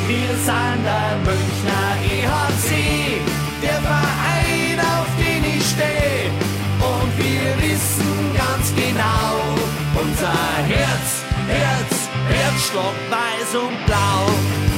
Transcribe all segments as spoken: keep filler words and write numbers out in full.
Wir sind der Münchner E H C, der Verein, auf den ich stehe. Und wir wissen ganz genau, unser Herz, Herz, Herzschlag weiß und blau.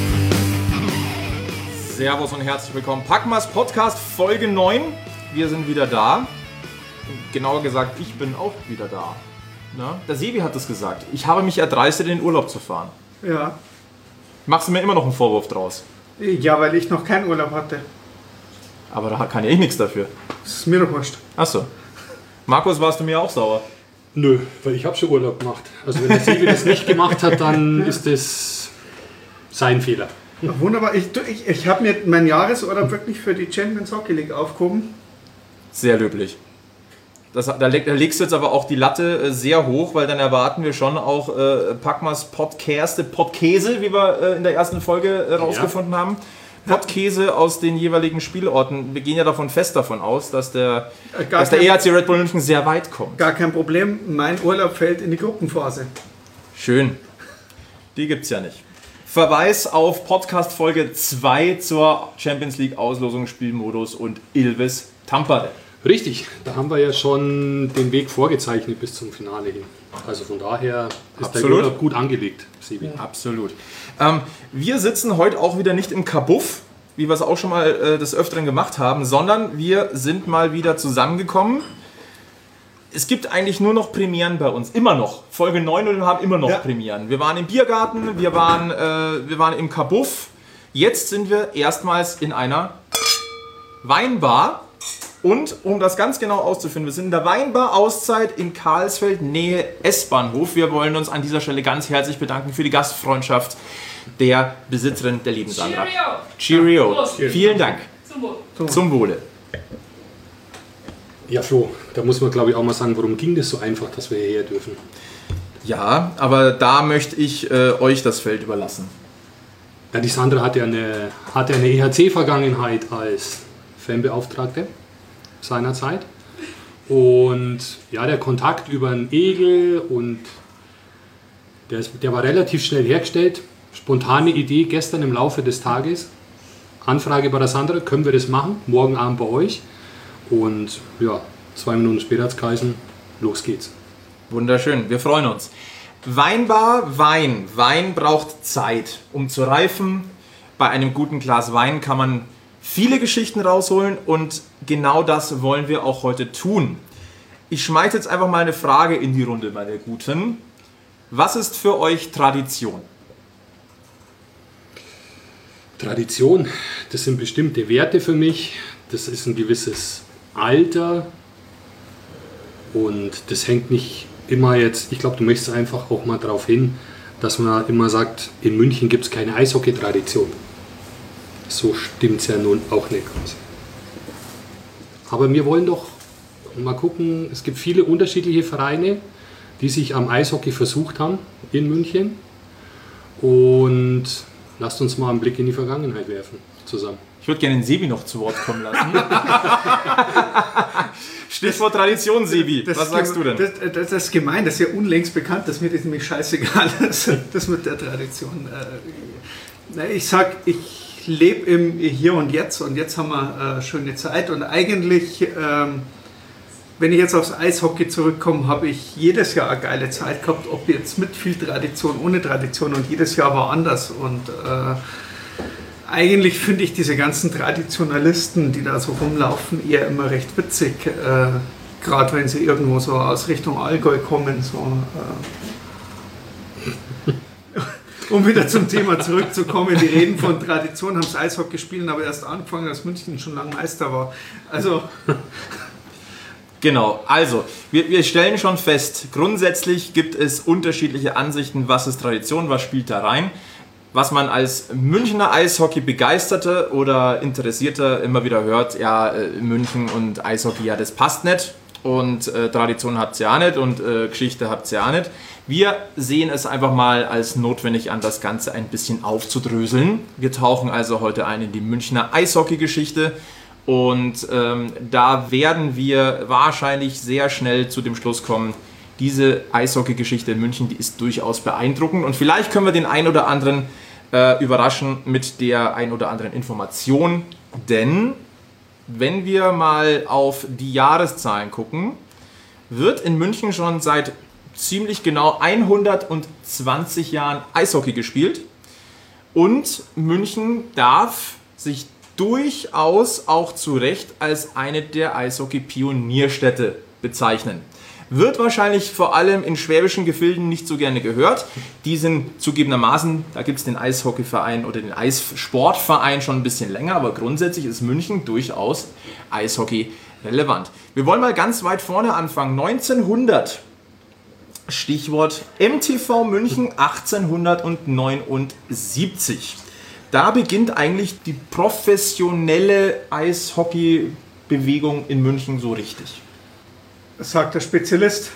Servus und herzlich willkommen. Packmas Podcast Folge neun. Wir sind wieder da. Genauer gesagt, ich bin auch wieder da. Na? Der Sebi hat es gesagt. Ich habe mich erdreistet, in den Urlaub zu fahren. Ja. Machst du mir immer noch einen Vorwurf draus? Ja, weil ich noch keinen Urlaub hatte. Aber da kann ja ich nichts dafür. Das ist mir doch wurscht. Achso. Markus, warst du mir auch sauer? Nö, weil ich habe schon Urlaub gemacht. Also wenn der Sebi das nicht gemacht hat, dann ist das sein Fehler. Ja, wunderbar. Ich, ich, ich habe mir meinen Jahresurlaub wirklich für die Champions Hockey League aufgehoben. Sehr löblich. Das, da, leg, da legst du jetzt aber auch die Latte äh, sehr hoch, weil dann erwarten wir schon auch äh, Packmas Podcaste, Podkäse, wie wir äh, in der ersten Folge äh, rausgefunden ja. haben. Podkäse aus den jeweiligen Spielorten. Wir gehen ja davon fest davon aus, dass der, dass der E H C Red Bull München sehr weit kommt. Gar kein Problem. Mein Urlaub fällt in die Gruppenphase. Schön. Die gibt's ja nicht. Verweis auf Podcast Folge zwei zur Champions League Auslosung, Spielmodus und Ilves Tampere. Richtig, da haben wir ja schon den Weg vorgezeichnet bis zum Finale hin. Also von daher ist Absolut. der Urlaub gut angelegt, Sebi. Ja. Absolut. Ähm, wir sitzen heute auch wieder nicht im Kabuff, wie wir es auch schon mal äh, des Öfteren gemacht haben, sondern wir sind mal wieder zusammengekommen. Es gibt eigentlich nur noch Premieren bei uns, immer noch. Folge neun und wir haben immer noch ja. Premieren. Wir waren im Biergarten, wir waren, äh, wir waren im Kabuff. Jetzt sind wir erstmals in einer Weinbar. Und um das ganz genau auszufinden, wir sind in der Weinbar Auszeit in Karlsfeld, Nähe S-Bahnhof. Wir wollen uns an dieser Stelle ganz herzlich bedanken für die Gastfreundschaft der Besitzerin der lieben Sandra. Cheerio. Cheerio. Vielen Dank. Zum Wohle. Zum Wohle. Ja, Flo, da muss man glaube ich auch mal sagen, warum ging das so einfach, dass wir hierher dürfen? Ja, aber da möchte ich äh, euch das Feld überlassen. Ja, die Sandra hat ja eine, hat ja eine E H C-Vergangenheit als Fanbeauftragte seinerzeit. Und ja, der Kontakt über einen Egel und der, ist, der war relativ schnell hergestellt. Spontane Idee gestern im Laufe des Tages. Anfrage bei der Sandra, können wir das machen? Morgen Abend bei euch. Und ja, zwei Minuten später hat es geheißen, los geht's. Wunderschön, wir freuen uns. Weinbar, Wein. Wein braucht Zeit, um zu reifen. Bei einem guten Glas Wein kann man viele Geschichten rausholen und genau das wollen wir auch heute tun. Ich schmeiße jetzt einfach mal eine Frage in die Runde, meine Guten. Was ist für euch Tradition? Tradition, das sind bestimmte Werte für mich. Das ist ein gewisses Alter und das hängt nicht immer jetzt, ich glaube, du möchtest einfach auch mal darauf hin, dass man immer sagt, in München gibt es keine Eishockey-Tradition. So stimmt es ja nun auch nicht ganz. Aber wir wollen doch mal gucken, es gibt viele unterschiedliche Vereine, die sich am Eishockey versucht haben in München. Und lasst uns mal einen Blick in die Vergangenheit werfen zusammen. Ich würde gerne den Sebi noch zu Wort kommen lassen. Stichwort Tradition, Sebi. Das Was sagst du denn? Das, das, das ist gemein, das ist ja unlängst bekannt, dass mir das nämlich scheißegal ist, das mit der Tradition. Äh, ich sag, ich lebe im Hier und Jetzt und jetzt haben wir äh, schöne Zeit und eigentlich, ähm, wenn ich jetzt aufs Eishockey zurückkomme, habe ich jedes Jahr eine geile Zeit gehabt, ob jetzt mit viel Tradition, ohne Tradition und jedes Jahr war anders und äh, eigentlich finde ich diese ganzen Traditionalisten, die da so rumlaufen, eher immer recht witzig, äh, gerade wenn sie irgendwo so aus Richtung Allgäu kommen, so äh, um wieder zum Thema zurückzukommen, die reden von Tradition, haben das Eishockey gespielt, aber erst angefangen, als München schon lange Meister war. Also genau, also wir, wir stellen schon fest, grundsätzlich gibt es unterschiedliche Ansichten, was ist Tradition, was spielt da rein. Was man als Münchner Eishockey-Begeisterter oder Interessierter immer wieder hört, ja, München und Eishockey, ja, das passt nicht. Und äh, Tradition habt ihr ja nicht und äh, Geschichte habt ihr ja nicht. Wir sehen es einfach mal als notwendig an, das Ganze ein bisschen aufzudröseln. Wir tauchen also heute ein in die Münchner Eishockey-Geschichte und ähm, da werden wir wahrscheinlich sehr schnell zu dem Schluss kommen, diese Eishockey-Geschichte in München, die ist durchaus beeindruckend und vielleicht können wir den einen oder anderen äh, überraschen mit der ein oder anderen Information. Denn wenn wir mal auf die Jahreszahlen gucken, wird in München schon seit ziemlich genau hundertzwanzig Jahren Eishockey gespielt. Und München darf sich durchaus auch zu Recht als eine der Eishockey-Pionierstädte bezeichnen. Wird wahrscheinlich vor allem in schwäbischen Gefilden nicht so gerne gehört. Die sind zugegebenermaßen, da gibt es den Eishockeyverein oder den Eissportverein schon ein bisschen länger, aber grundsätzlich ist München durchaus Eishockey relevant. Wir wollen mal ganz weit vorne anfangen. neunzehnhundert, Stichwort M T V München achtzehnhundertneunundsiebzig. Da beginnt eigentlich die professionelle Eishockey-Bewegung in München so richtig. Sagt der Spezialist.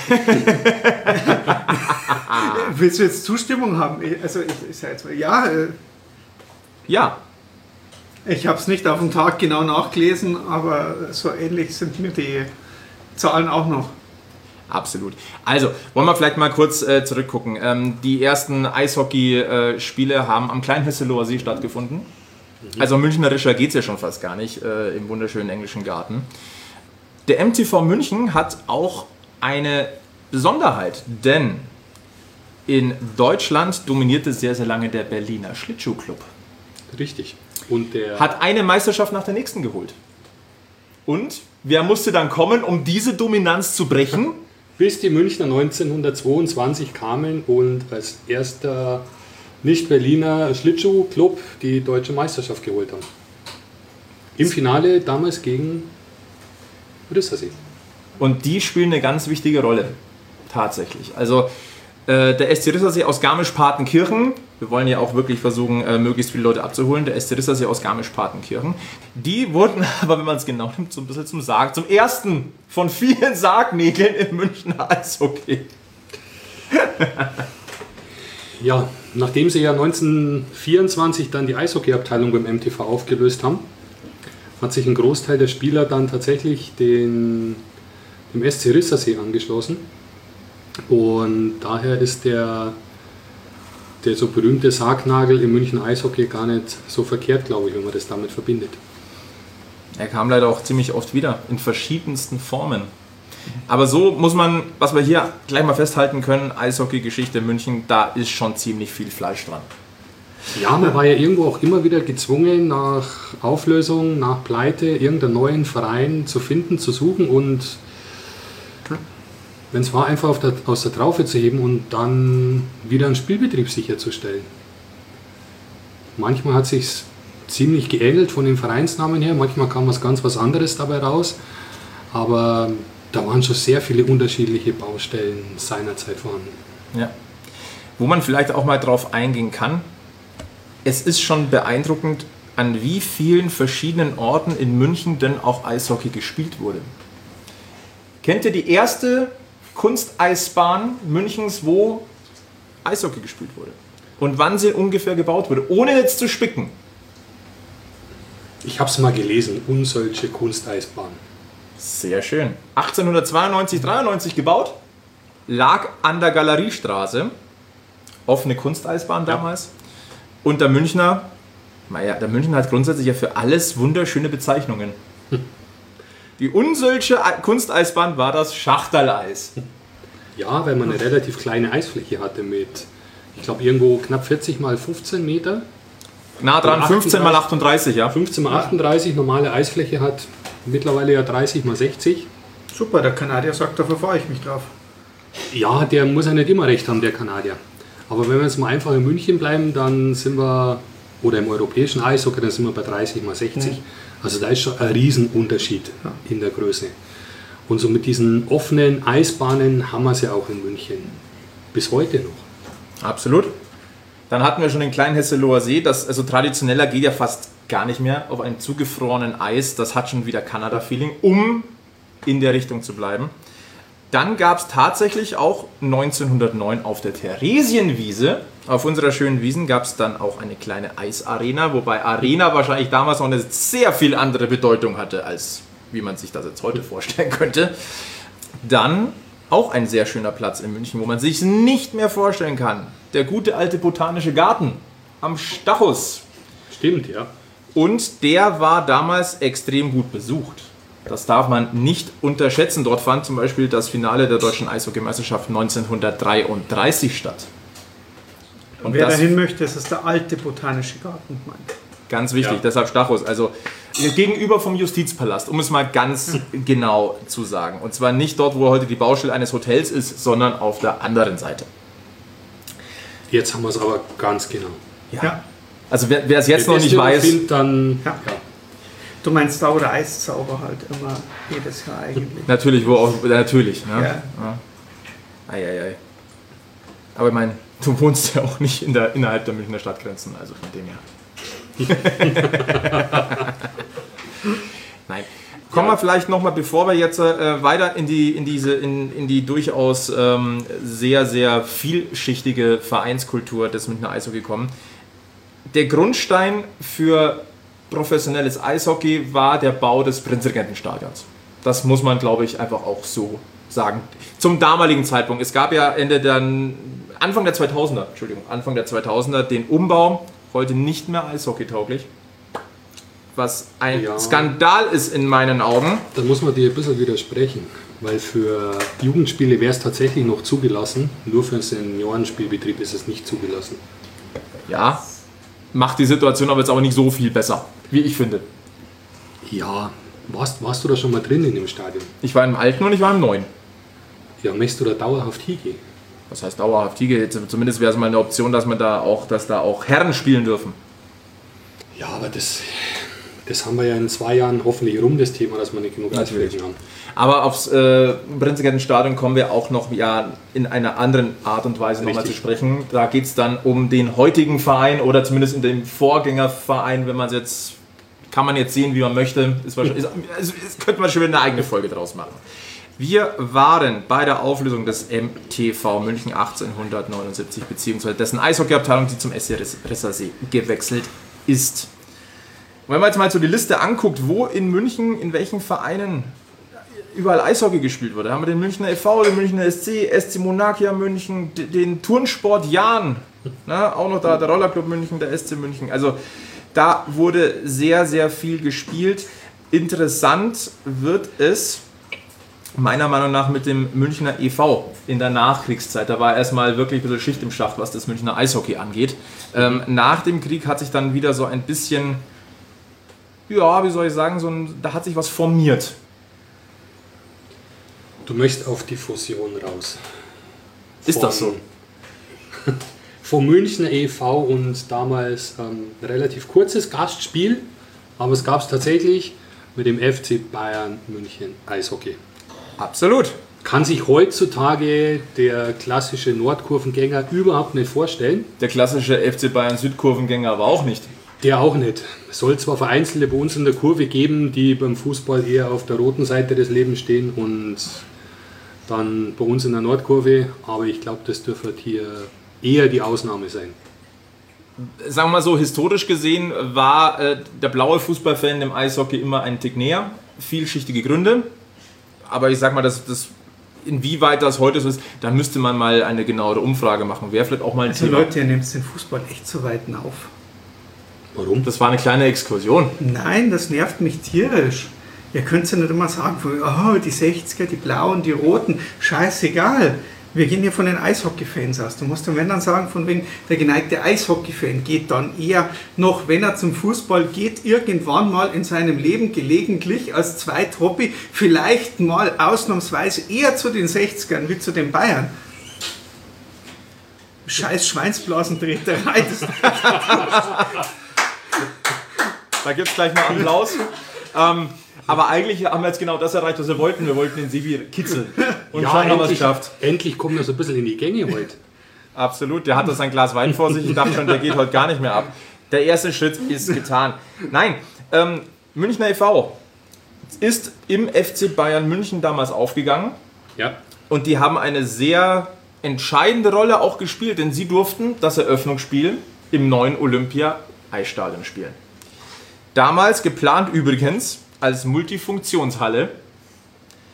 Willst du jetzt Zustimmung haben? Also ich, ich sage jetzt mal, ja. Äh, ja. Ich habe es nicht auf den Tag genau nachgelesen, aber so ähnlich sind mir die Zahlen auch noch. Absolut. Also, wollen wir vielleicht mal kurz äh, zurückgucken. Ähm, die ersten Eishockey-Spiele äh, haben am kleinen Hesseloher See stattgefunden. Mhm. Also münchnerischer geht es ja schon fast gar nicht, äh, im wunderschönen englischen Garten. Der M T V München hat auch eine Besonderheit, denn in Deutschland dominierte sehr, sehr lange der Berliner Schlittschuhclub. Richtig. Und der hat eine Meisterschaft nach der nächsten geholt. Und wer musste dann kommen, um diese Dominanz zu brechen? Bis die Münchner neunzehnhundertzweiundzwanzig kamen und als erster Nicht-Berliner Schlittschuhclub die deutsche Meisterschaft geholt haben. Im Finale damals gegen Rissersee. Und die spielen eine ganz wichtige Rolle, tatsächlich. Also äh, der S C Rissersee aus Garmisch-Partenkirchen, wir wollen ja auch wirklich versuchen, äh, möglichst viele Leute abzuholen, der S C Rissersee aus Garmisch-Partenkirchen, die wurden aber, wenn man es genau nimmt, so ein bisschen zum Sarg, zum ersten von vielen Sargnägeln im Münchner Eishockey. Ja, nachdem sie ja neunzehnhundertvierundzwanzig dann die Eishockeyabteilung beim M T V aufgelöst haben, hat sich ein Großteil der Spieler dann tatsächlich den, dem S C Rissersee angeschlossen. Und daher ist der, der so berühmte Sargnagel im München Eishockey gar nicht so verkehrt, glaube ich, wenn man das damit verbindet. Er kam leider auch ziemlich oft wieder, in verschiedensten Formen. Aber so muss man, was wir hier gleich mal festhalten können, Eishockey-Geschichte München, da ist schon ziemlich viel Fleisch dran. Ja, man war ja irgendwo auch immer wieder gezwungen, nach Auflösung, nach Pleite, irgendeinen neuen Verein zu finden, zu suchen und wenn es war, einfach auf der, aus der Traufe zu heben und dann wieder einen Spielbetrieb sicherzustellen. Manchmal hat es sich ziemlich geähnelt von den Vereinsnamen her, manchmal kam was ganz was anderes dabei raus, aber da waren schon sehr viele unterschiedliche Baustellen seinerzeit vorhanden. Ja. Wo man vielleicht auch mal drauf eingehen kann, es ist schon beeindruckend, an wie vielen verschiedenen Orten in München denn auch Eishockey gespielt wurde. Kennt ihr die erste Kunsteisbahn Münchens, wo Eishockey gespielt wurde? Und wann sie ungefähr gebaut wurde, ohne jetzt zu spicken? Ich habe es mal gelesen, Unsölsche Kunsteisbahn. Sehr schön. achtzehnhundertzweiundneunzig, dreiundneunzig gebaut, lag an der Galeriestraße, offene Kunsteisbahn damals. Ja. Und der Münchner, naja, der Münchner hat grundsätzlich ja für alles wunderschöne Bezeichnungen. Hm. Die Unsölsche Kunsteisbahn war das Schachterleis. Ja, weil man eine relativ kleine Eisfläche hatte mit, ich glaube, irgendwo knapp vierzig mal fünfzehn Meter. Nah dran, fünfzehn mal achtunddreißig, ja. fünfzehn mal achtunddreißig, normale Eisfläche hat mittlerweile ja dreißig mal sechzig. Super, der Kanadier sagt, da verfahre ich mich drauf. Ja, der muss ja nicht immer recht haben, der Kanadier. Aber wenn wir jetzt mal einfach in München bleiben, dann sind wir, oder im europäischen Eishockey, dann sind wir bei dreißig mal sechzig. Mhm. Also da ist schon ein Riesenunterschied ja. in der Größe. Und so mit diesen offenen Eisbahnen haben wir es ja auch in München. Bis heute noch. Absolut. Dann hatten wir schon den kleinen Hesseloher See. Das, also traditioneller geht ja fast gar nicht mehr auf einem zugefrorenen Eis. Das hat schon wieder Kanada-Feeling, um in der Richtung zu bleiben. Dann gab es tatsächlich auch neunzehnhundertneun auf der Theresienwiese, auf unserer schönen Wiesn, gab es dann auch eine kleine Eisarena, wobei Arena wahrscheinlich damals noch eine sehr viel andere Bedeutung hatte, als wie man sich das jetzt heute vorstellen könnte. Dann auch ein sehr schöner Platz in München, wo man sich nicht mehr vorstellen kann. Der gute alte Botanische Garten. am Stachus. Stimmt, ja. Und der war damals extrem gut besucht. Das darf man nicht unterschätzen. Dort fand zum Beispiel das Finale der Deutschen Eishockeymeisterschaft neunzehnhundertdreiunddreißig statt. Und wer dahin möchte, das ist der alte Botanische Garten. Ganz wichtig, Ja. deshalb Stachus. Also gegenüber vom Justizpalast, um es mal ganz genau zu sagen. Und zwar nicht dort, wo heute die Baustelle eines Hotels ist, sondern auf der anderen Seite. Jetzt haben wir es aber ganz genau. Ja. Also wer, wer es jetzt Wenn noch das nicht jemand weiß, findet, dann Ja. ja. Du meinst da, wo der Eiszauber halt immer jedes Jahr eigentlich. natürlich, wo auch, natürlich. Ne? Ja. Ja. Ei, ei, ei. Aber ich meine, du wohnst ja auch nicht in der, innerhalb der Münchner Stadtgrenzen, also von dem her. Nein. Kommen wir vielleicht nochmal, bevor wir jetzt äh, weiter in die, in, diese, in, in die durchaus ähm, sehr, sehr vielschichtige Vereinskultur des Münchner Eishockey kommen. Der Grundstein für professionelles Eishockey war der Bau des Prinzregentenstadions. Das muss man, glaube ich, einfach auch so sagen. Zum damaligen Zeitpunkt. Es gab ja Ende der, Anfang der zweitausender, Entschuldigung, Anfang der zweitausender den Umbau, heute nicht mehr eishockeytauglich. Was ein Ja. Skandal ist in meinen Augen. Da muss man dir ein bisschen widersprechen, weil für Jugendspiele wäre es tatsächlich noch zugelassen, nur für den Seniorenspielbetrieb ist es nicht zugelassen. Ja, macht die Situation aber jetzt aber nicht so viel besser, wie ich finde. Ja, warst, warst du da schon mal drin in dem Stadion? Ich war im Alten und ich war im Neuen. Ja, möchtest du da dauerhaft hingehen? Was heißt dauerhaft Tiege? Zumindest wäre es mal eine Option, dass man da auch, dass da auch Herren spielen dürfen. Ja, aber das, das haben wir ja in zwei Jahren hoffentlich rum, das Thema, dass wir nicht genug Natürlich. Eisflächen haben. Aber aufs äh, Prinzregentenstadion kommen wir auch noch ja, in einer anderen Art und Weise nochmal zu Richtig. sprechen. Da geht es dann um den heutigen Verein oder zumindest in dem Vorgängerverein, wenn man es jetzt, kann man jetzt sehen, wie man möchte. Ist wahrscheinlich, ist, ist, ist, könnte man schon wieder eine eigene Folge draus machen. Wir waren bei der Auflösung des M T V München achtzehnhundertneunundsiebzig, beziehungsweise dessen Eishockeyabteilung, die zum S C Rissersee gewechselt ist. Und wenn man jetzt mal so die Liste anguckt, wo in München, in welchen Vereinen überall Eishockey gespielt wurde, haben wir den Münchner e V, den Münchner S C, S C Monakia München, d- den Turnsport Jahn, ne, auch noch da der Rollerclub München, der S C München. Also da wurde sehr, sehr viel gespielt. Interessant wird es meiner Meinung nach mit dem Münchner e V in der Nachkriegszeit. Da war erstmal wirklich ein bisschen Schicht im Schacht, was das Münchner Eishockey angeht. Ähm, nach dem Krieg hat sich dann wieder so ein bisschen, ja, wie soll ich sagen, so ein, da hat sich was formiert. Du möchtest auf die Fusion raus. Ist das so? Vom Münchner e V und damals ähm, relativ kurzes Gastspiel, aber es gab es tatsächlich mit dem F C Bayern München Eishockey. Absolut. Kann sich heutzutage der klassische Nordkurvengänger überhaupt nicht vorstellen. Der klassische F C Bayern Südkurvengänger aber auch nicht. Der auch nicht. Es soll zwar Vereinzelte bei uns in der Kurve geben, die beim Fußball eher auf der roten Seite des Lebens stehen und dann bei uns in der Nordkurve, aber ich glaube, das dürfte hier eher die Ausnahme sein. Sagen wir mal so, historisch gesehen war äh, der blaue Fußballfan dem Eishockey immer ein Tick näher. Vielschichtige Gründe. Aber ich sag mal, dass das, inwieweit das heute so ist, da müsste man mal eine genauere Umfrage machen. Wäre vielleicht auch mal ein Also Thema. Leute, ihr nehmt den Fußball echt zu weit auf. Warum? Das war eine kleine Exkursion. Nein, das nervt mich tierisch. Ihr könnt ja nicht immer sagen, oh, die sechziger, die Blauen, die Roten, scheißegal. Wir gehen hier von den Eishockey-Fans aus. Du musst dann, wenn dann sagen, von wegen der geneigte Eishockey-Fan geht dann eher noch, wenn er zum Fußball geht, irgendwann mal in seinem Leben gelegentlich als Zweithobby vielleicht mal ausnahmsweise eher zu den sechzigern wie zu den Bayern. Scheiß Schweinsblasentreterei. Das Da gibt es gleich mal Applaus. ähm, aber eigentlich haben wir jetzt genau das erreicht, was wir wollten. Wir wollten den Sebi kitzeln. Und schon haben wir es endlich, geschafft. endlich kommt er so ein bisschen in die Gänge heute. Absolut. Der hat das ein Glas Wein vor sich. Ich dachte schon, der geht heute gar nicht mehr ab. Der erste Schritt ist getan. Nein, ähm, Münchner e V ist im F C Bayern München damals aufgegangen. Ja. Und die haben eine sehr entscheidende Rolle auch gespielt, denn sie durften das Eröffnungsspiel im neuen Olympia-Eisstadion spielen. Damals geplant übrigens als Multifunktionshalle.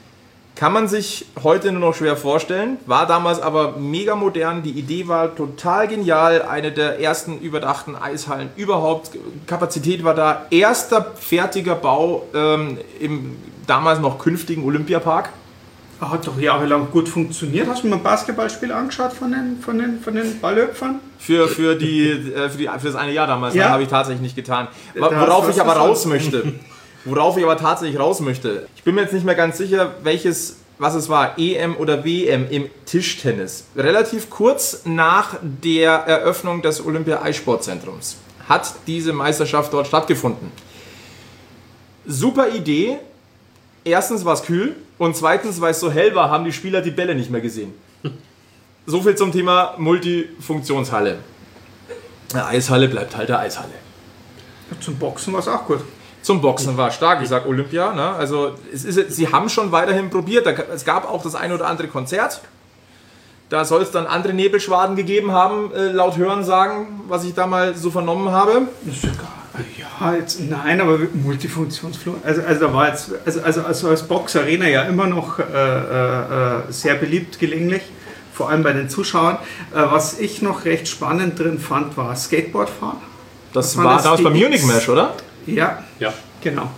Kann man sich heute nur noch schwer vorstellen, war damals aber mega modern. Die Idee war total genial. Eine der ersten überdachten Eishallen überhaupt. Kapazität war da. Erster fertiger Bau ähm, im damals noch künftigen Olympiapark. Hat doch jahrelang gut funktioniert. Hast du mal ein Basketballspiel angeschaut von den, von den, von den Ballhüpfern? Für, für, die, äh, für, die, für das eine Jahr damals, Ja. habe ich tatsächlich nicht getan. Da Worauf hast ich du aber was raus möchte, worauf ich aber tatsächlich raus möchte, ich bin mir jetzt nicht mehr ganz sicher, welches, was es war, E M oder W M im Tischtennis. Relativ kurz nach der Eröffnung des Olympia-Eissportzentrums hat diese Meisterschaft dort stattgefunden. Super Idee. Erstens war es kühl und zweitens, weil es so hell war, haben die Spieler die Bälle nicht mehr gesehen. So viel zum Thema Multifunktionshalle. Eine Eishalle bleibt halt eine Eishalle. Zum Boxen war es auch gut. Zum Boxen war stark, ich sag Olympia. Ne? Also es ist, sie haben schon weiterhin probiert. Da, es gab auch das ein oder andere Konzert. Da soll es dann andere Nebelschwaden gegeben haben, äh, laut Hörensagen, was ich da mal so vernommen habe. Das ist sogar, ja, jetzt, nein, aber Multifunktionsflur. Also, also da war jetzt, also, also, also als Boxarena ja immer noch äh, äh, sehr beliebt gelegentlich, vor allem bei den Zuschauern. Äh, was ich noch recht spannend drin fand, war Skateboardfahren. Das Was war das, damals die beim X- Munich Mesh, oder? Ja, Ja. genau.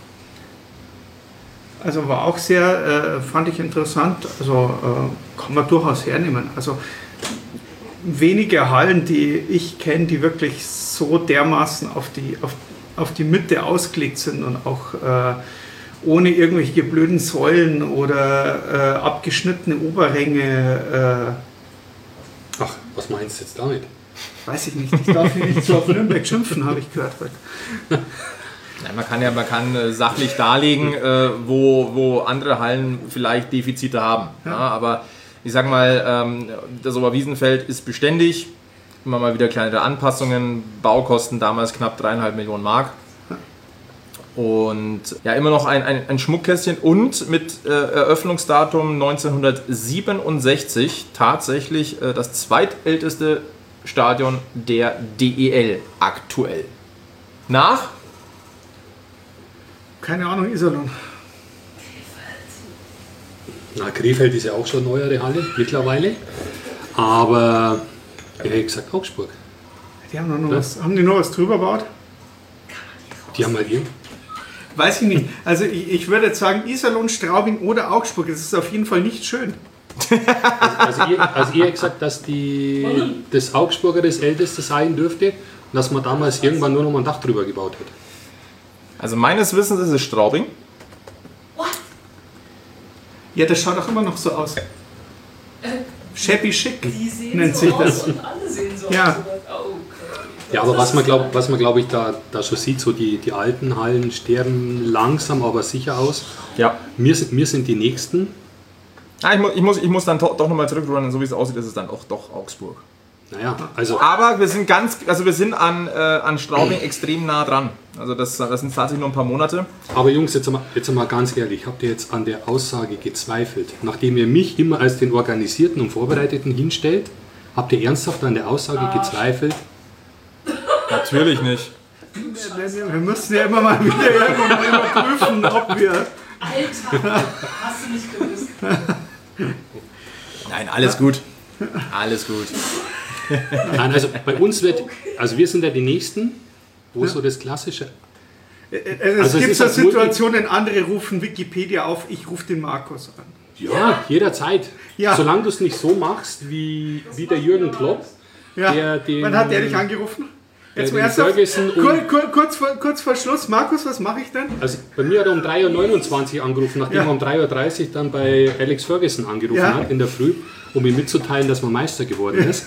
Also war auch sehr, äh, fand ich interessant, also äh, kann man durchaus hernehmen. Also wenige Hallen, die ich kenne, die wirklich so dermaßen auf die, auf, auf die Mitte ausgelegt sind und auch äh, ohne irgendwelche blöden Säulen oder äh, abgeschnittene Oberränge, Ach, was meinst du jetzt damit? äh, weiß ich nicht, ich darf hier nicht so auf Nürnberg schimpfen, habe ich gehört. Ja, man kann ja man kann äh, sachlich darlegen, äh, wo, wo andere Hallen vielleicht Defizite haben. Ja. Aber ich sag mal, ähm, das Oberwiesenfeld ist beständig. Immer mal wieder kleinere Anpassungen. Baukosten damals knapp dreieinhalb Millionen Mark. Und ja, immer noch ein, ein, ein Schmuckkästchen. Und mit äh, Eröffnungsdatum neunzehnhundertsiebenundsechzig tatsächlich äh, das zweitälteste Stadion der D E L aktuell. Nach? Keine Ahnung, Iserlohn. Na, Krefeld ist ja auch schon eine neuere Halle mittlerweile. Aber, ja, ich gesagt Augsburg. Die haben, noch noch Ja. was, haben die noch was drüber gebaut? Die haben halt hier. Weiß ich nicht. Also ich, ich würde jetzt sagen Iserlohn, Straubing oder Augsburg. Das ist auf jeden Fall nicht schön. Also ihr, also ihr habt gesagt, dass die, das Augsburger das älteste sein dürfte und dass man damals irgendwann nur noch mal ein Dach drüber gebaut hat. Also meines Wissens ist es Straubing. Ja, das schaut auch immer noch so aus. Shabby chic Die sehen nennt so sich aus das. und alle sehen so Ja. aus. Oh, okay. Ja, aber was man glaube was man, glaub ich da, da schon sieht, so die, die alten Hallen sterben langsam, aber sicher aus. Ja. Wir sind, wir sind die Nächsten. Ah, ich, muss, ich, muss, ich muss dann to- doch nochmal zurückrudern, so wie es aussieht, ist es dann auch doch Augsburg. Naja, also Aber wir sind ganz, also wir sind an, äh, an Straubing extrem nah dran. Also das, das sind tatsächlich nur ein paar Monate. Aber Jungs, jetzt mal, jetzt mal ganz ehrlich, habt ihr jetzt an der Aussage gezweifelt? Nachdem ihr mich immer als den Organisierten und Vorbereiteten hinstellt, habt ihr ernsthaft an der Aussage gezweifelt? Natürlich nicht. Wir müssen ja immer mal wieder irgendwann überprüfen, ob wir... Alter, hast du nicht gewusst. Nein, alles gut. Alles gut. Nein, also bei uns wird, also wir sind ja die Nächsten, wo so das klassische, Es Also es gibt ist so als Multi- Situationen, andere rufen Wikipedia auf, ich rufe den Markus an. ja, jederzeit, Ja. solange du es nicht so machst wie, wie der Jürgen Klopp, Ja. Der den- Wann hat der dich angerufen? der Jetzt den mal ernsthaft? Ferguson um- Kur, kur, kurz, vor, kurz vor Schluss, Markus, was mache ich denn? also bei mir hat er um drei Uhr neunundzwanzig angerufen, nachdem Ja. er um drei Uhr dreißig dann bei Alex Ferguson angerufen Ja. hat in der Früh, um ihm mitzuteilen, dass man Meister geworden ist.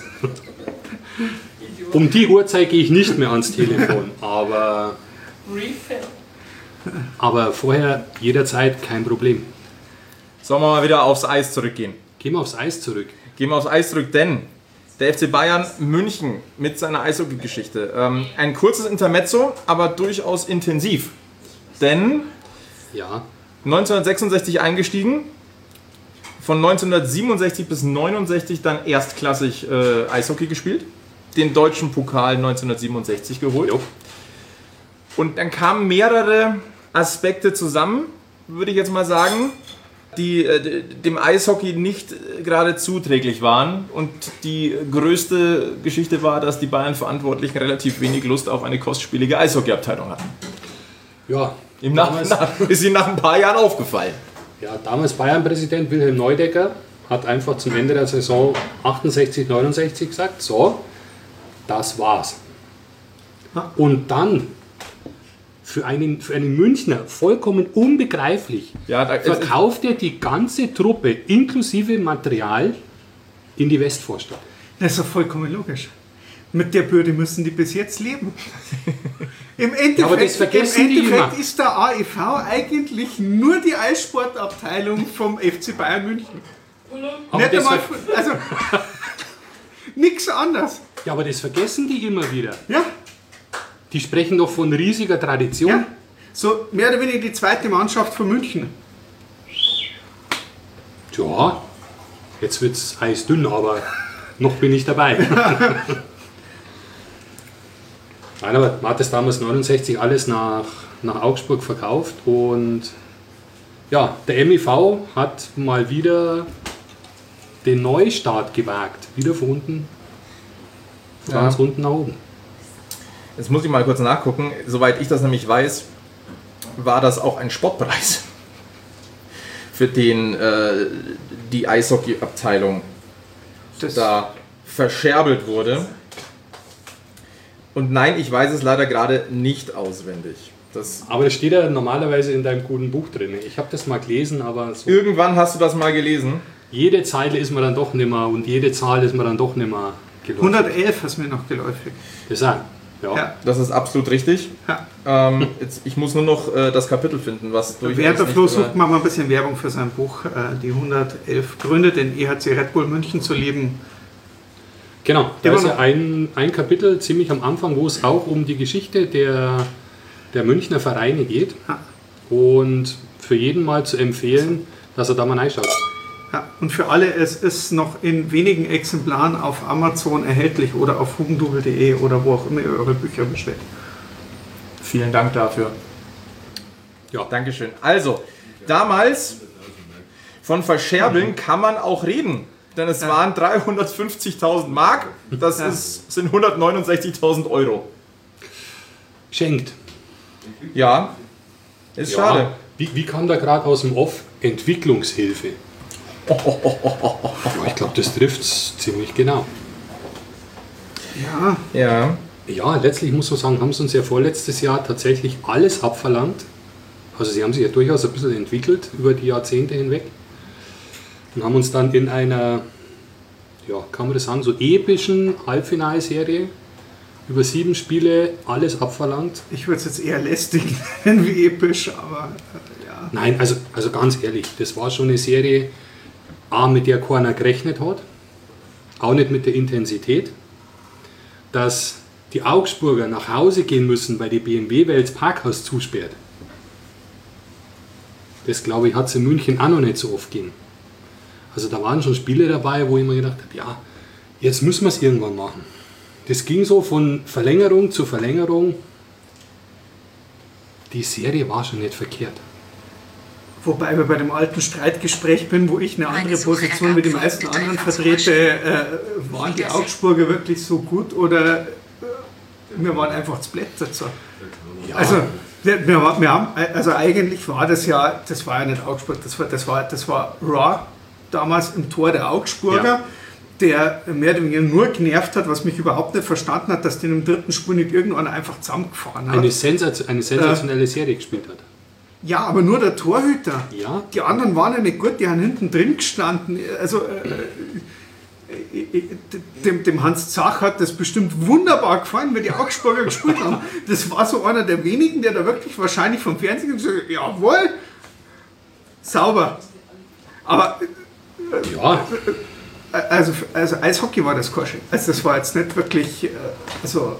Um die Uhrzeit gehe ich nicht mehr ans Telefon, aber, Refill. aber vorher jederzeit kein Problem. Sollen wir mal wieder aufs Eis zurückgehen? Gehen wir aufs Eis zurück. Gehen wir aufs Eis zurück, denn der F C Bayern München mit seiner Eishockey-Geschichte. Ähm, ein kurzes Intermezzo, aber durchaus intensiv. Denn Ja, neunzehnhundertsechsundsechzig eingestiegen, von neunzehnhundertsiebenundsechzig bis neunundsechzig dann erstklassig äh, Eishockey gespielt, den deutschen Pokal neunzehnhundertsiebenundsechzig geholt. jo. Und dann kamen mehrere Aspekte zusammen, würde ich jetzt mal sagen. die äh, dem Eishockey nicht gerade zuträglich waren. Und die größte Geschichte war, dass die Bayern-Verantwortlichen relativ wenig Lust auf eine kostspielige Eishockeyabteilung hatten. Ja, Im nach, nach, ist ihnen nach ein paar Jahren aufgefallen. ja, damals Bayern-Präsident Wilhelm Neudecker hat einfach zum Ende der Saison achtundsechzig neunundsechzig gesagt, so, das war's. Und dann, für einen, für einen Münchner, vollkommen unbegreiflich, Ja, da, verkauft er die ganze Truppe inklusive Material in die Westvorstadt. Das ist doch vollkommen logisch. Mit der Bürde müssen die bis jetzt leben. Im Endeffekt, aber das vergessen im die Endeffekt immer. ist der A E V eigentlich nur die Eissportabteilung vom F C Bayern München. Aber Nicht das einmal, ver- also nichts anderes. ja, aber das vergessen die immer wieder. Ja, Die sprechen doch von riesiger Tradition. ja. So mehr oder weniger die zweite Mannschaft von München. Ja, jetzt wird's eisdünn, aber noch bin ich dabei. Nein, aber man hat das damals neunundsechzig alles nach, nach Augsburg verkauft und ja, der M E V hat mal wieder den Neustart gewagt. Wieder von unten, von Ja. ganz unten nach oben. Jetzt muss ich mal kurz nachgucken. Soweit ich das nämlich weiß, war das auch ein Spottpreis, für den äh, die Eishockey-Abteilung Das, da verscherbelt wurde. Und nein, ich weiß es leider gerade nicht auswendig. Das, Aber das steht ja normalerweise in deinem guten Buch drin. Ich habe das mal gelesen, aber so irgendwann hast du das mal gelesen. jede Zeile ist mir dann doch nimmer und jede Zahl ist mir dann doch nimmer geläufig. hundertelf ist mir noch geläufig. Das auch. Ja. Ja. Das ist absolut richtig. Ja. Ähm, jetzt, ich muss nur noch äh, das Kapitel finden, was durchaus Während der nicht Flo immer- sucht, machen wir ein bisschen Werbung für sein Buch, äh, die hundertelf Gründe, den E H C Red Bull München zu lieben. Genau, da Immer ist ja noch- ein, ein Kapitel ziemlich am Anfang, wo es auch um die Geschichte der, der Münchner Vereine geht. Ja. Und für jeden mal zu empfehlen, dass er da mal reinschaut. Ja, und für alle, es ist noch in wenigen Exemplaren auf Amazon erhältlich oder auf hugendubel punkt de oder wo auch immer ihr eure Bücher bestellt. Vielen Dank dafür. Ja. Dankeschön. Also, damals von Verscherbeln kann man auch reden. Denn es waren dreihundertfünfzigtausend Mark, das Ja. ist, sind hundertneunundsechzigtausend Euro. Schenkt. Ja, ist Ja. schade. Wie, wie kam da gerade aus dem Off? Entwicklungshilfe. Ja, ich glaube, das trifft es ziemlich genau. Ja, Ja, Ja, letztlich muss man sagen, haben sie uns ja vorletztes Jahr tatsächlich alles abverlangt. Also sie haben sich ja durchaus ein bisschen entwickelt über die Jahrzehnte hinweg und haben uns dann in einer, ja, kann man das sagen, so epischen Halbfinalserie über sieben Spiele alles abverlangt. ich würde es jetzt eher lästig nennen wie episch, aber äh, ja. Nein, also, also ganz ehrlich, das war schon eine Serie, A, mit der keiner gerechnet hat, auch nicht mit der Intensität, dass die Augsburger nach Hause gehen müssen, weil die B M W-Welt das Parkhaus zusperrt. Das, glaube ich, hat es in München auch noch nicht so oft gegeben. Also da waren schon Spiele dabei, wo ich mir gedacht habe, ja, jetzt müssen wir es irgendwann machen. Das ging so von Verlängerung zu Verlängerung. Die Serie war schon nicht verkehrt. Wobei wir bei dem alten Streitgespräch bin, wo ich eine andere Position wie die meisten anderen vertrete, äh, waren die Augsburger wirklich so gut oder äh, wir waren einfach das Blatt dazu. Ja, Also, wir, wir, wir haben, also eigentlich war das ja, das war ja nicht Augsburg, das war, das war, das war Raw damals im Tor der Augsburger, Ja. der mehr oder weniger nur genervt hat, was mich überhaupt nicht verstanden hat, dass den im dritten Spiel nicht irgendwann einfach zusammengefahren hat. eine, Sensation, eine sensationelle Serie gespielt hat. Ja, aber nur der Torhüter. Ja. Die anderen waren ja nicht gut, die haben hinten drin gestanden. Also äh, äh, dem, dem Hans Zach hat das bestimmt wunderbar gefallen, weil die Augsburger gespielt haben. Das war so einer der wenigen, der da wirklich wahrscheinlich vom Fernsehen gesagt hat, jawohl, sauber. Aber Ja, äh, also, also Eishockey war das Korsche. Also das war jetzt nicht wirklich äh, also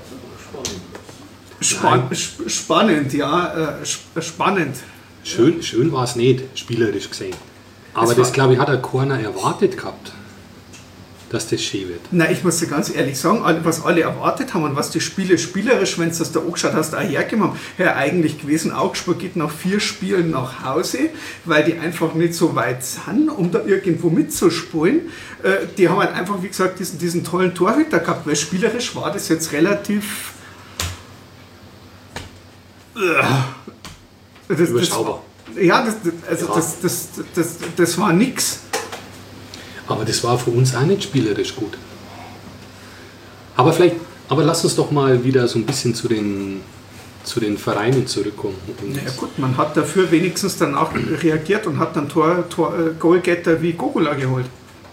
span sp spannend, ja, äh, sp spannend. schön, schön war es nicht, spielerisch gesehen. Aber Es das, war- glaube ich, hat der Corner erwartet gehabt. dass das schön wird. Na, ich muss dir ganz ehrlich sagen, was alle erwartet haben und was die Spiele spielerisch, wenn du das da angeschaut hast, auch hergegeben haben, ja, eigentlich gewesen, Augsburg geht nach vier Spielen nach Hause, weil die einfach nicht so weit sind, um da irgendwo mitzuspielen. Äh, die haben halt einfach, wie gesagt, diesen, diesen tollen Torhüter gehabt, weil spielerisch war das jetzt relativ... Das, das, Überschaubar. Ja, das, also Ja. Das, das, das, das war nix. Aber das war für uns auch nicht spielerisch gut. Aber vielleicht, aber lass uns doch mal wieder so ein bisschen zu den, zu den Vereinen zurückkommen. Und Ja gut, man hat dafür wenigstens dann auch reagiert und hat dann Tor, Tor, äh, Goalgetter wie Gogula geholt.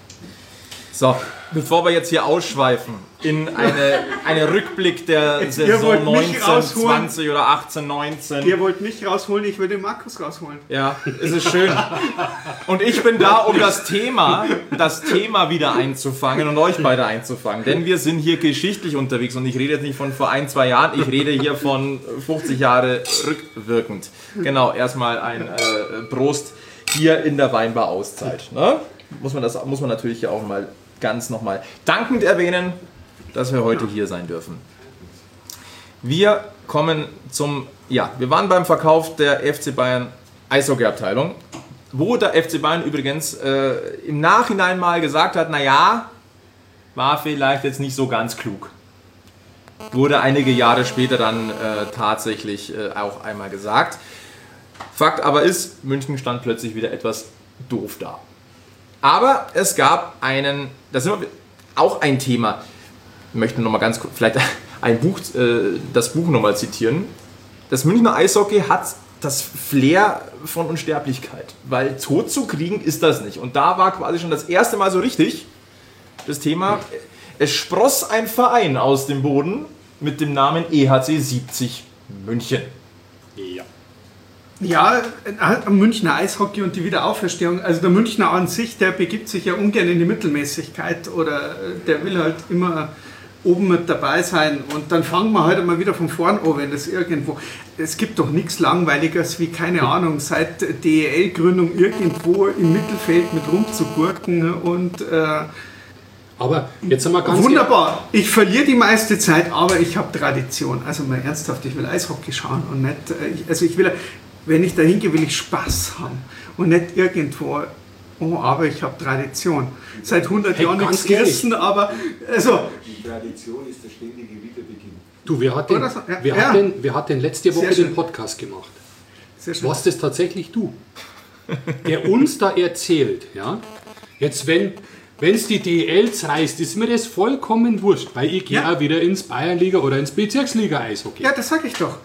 So, bevor wir jetzt hier ausschweifen in eine, eine Rückblick der Jetzt, ihr Saison wollt mich neunzehn rausholen. zwanzig oder achtzehn neunzehn. Ihr wollt mich rausholen, ich will den Markus rausholen. Ja, es ist schön. Und ich bin da, um das Thema, das Thema wieder einzufangen und euch beide einzufangen. Denn wir sind hier geschichtlich unterwegs und ich rede jetzt nicht von vor ein, zwei Jahren, ich rede hier von fünfzig Jahre rückwirkend. Genau, erstmal ein äh, Prost hier in der Weinbar Auszeit. Ne? Muss man das muss man natürlich hier auch mal ganz nochmal dankend erwähnen, dass wir heute hier sein dürfen. Wir kommen zum, ja, wir waren beim Verkauf der F C Bayern Eishockey-Abteilung, wo der F C Bayern übrigens äh, im Nachhinein mal gesagt hat, naja, war vielleicht jetzt nicht so ganz klug. Wurde einige Jahre später dann äh, tatsächlich äh, auch einmal gesagt. Fakt aber ist, München stand plötzlich wieder etwas doof da. Aber es gab einen, das ist auch ein Thema, ich möchte noch mal ganz kurz, vielleicht ein Buch, äh, das Buch nochmal zitieren. Das Münchner Eishockey hat das Flair von Unsterblichkeit, weil tot zu kriegen ist das nicht. Und da war quasi schon das erste Mal so richtig das Thema, es spross ein Verein aus dem Boden mit dem Namen E H C siebzig München. ja. Ja, äh, Münchner Eishockey und die Wiederauferstehung. Also der Münchner an sich, der begibt sich ja ungern in die Mittelmäßigkeit oder äh, der will halt immer oben mit dabei sein. Und dann fangen wir halt einmal wieder von vorn an, wenn das irgendwo... Es gibt doch nichts Langweiligeres wie, keine Ahnung, seit D E L-Gründung irgendwo im Mittelfeld mit rumzugurken und... Äh, Aber jetzt haben wir ganz wunderbar, ich verliere die meiste Zeit, aber ich habe Tradition. Also mal ernsthaft, ich will Eishockey schauen und nicht... Äh, ich, also ich will... Wenn ich da hingehe, will ich Spaß haben und nicht irgendwo, oh, aber ich habe Tradition. Seit hundert Hey, Jahren ganz nichts gerissen, aber also, Die Tradition ist der ständige Wiederbeginn. Du, wer hat denn, Oder so, ja, wer ja. hat denn, wer hat denn letzte Woche Sehr schön. den Podcast gemacht? sehr schön. Was das tatsächlich du? Der uns da erzählt, ja? Jetzt, wenn es die D E L reißt, ist mir das vollkommen wurscht, weil ich gehe Ja. auch wieder ins Bayernliga oder ins Bezirksliga-Eishockey. Ja, das sage ich doch.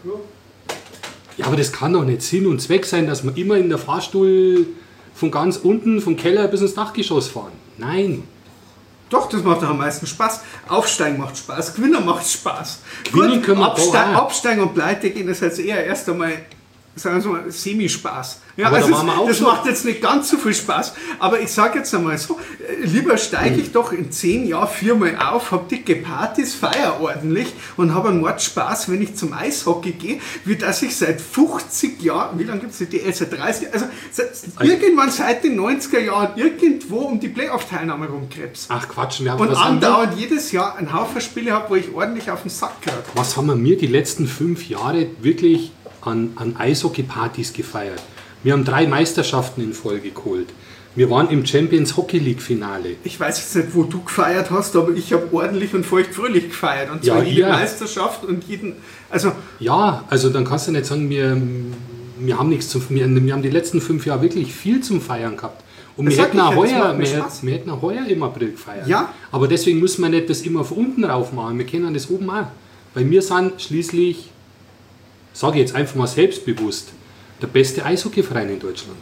Ja, aber das kann doch nicht Sinn und Zweck sein, dass wir immer in der Fahrstuhl von ganz unten, vom Keller bis ins Dachgeschoss fahren. Nein. Doch, das macht doch am meisten Spaß. Aufsteigen macht Spaß, Gewinner macht Spaß. Gewinnen Gut, können wir Absteigen, auch. Absteigen und Pleite gehen ist jetzt eher erst einmal, sagen wir mal, Semi-Spaß. Ja, Aber da also waren es- wir auch das schon. macht jetzt nicht ganz so viel Spaß, aber ich sage jetzt einmal so, äh, lieber steige ich doch in zehn Jahren viermal auf, habe dicke Partys, feier ordentlich und habe einen Mord Spaß, wenn ich zum Eishockey gehe, wie dass ich seit fünfzig Jahren, wie lange gibt es die D L, seit dreißig, also seit, irgendwann seit den neunziger Jahren irgendwo um die Playoff-Teilnahme rumkrebs. Ach Quatsch, wir haben, Und was, haben wir, andauernd jedes Jahr einen Haufen Spiele habe, wo ich ordentlich auf den Sack kriege. was haben wir mir die letzten fünf Jahre wirklich an, an Eishockey-Partys gefeiert? Wir haben drei Meisterschaften in Folge geholt. Wir waren im Champions Hockey League Finale. Ich weiß jetzt nicht, wo du gefeiert hast, aber ich habe ordentlich und feuchtfröhlich gefeiert. Und zwar Ja, jede ihr. Meisterschaft und jeden. Also, Ja, also dann kannst du nicht sagen, wir, wir haben nichts zum wir, wir haben die letzten fünf Jahre wirklich viel zum Feiern gehabt. Und Das wir sag hätten, ich auch ja, das heuer, macht mir wir, Spaß. wir hätten auch heuer im April gefeiert. Ja. Aber deswegen müssen wir nicht das immer von unten rauf machen. Wir können das oben auch. Weil wir sind schließlich, sage ich jetzt einfach mal selbstbewusst, der beste Eishockeyverein in Deutschland.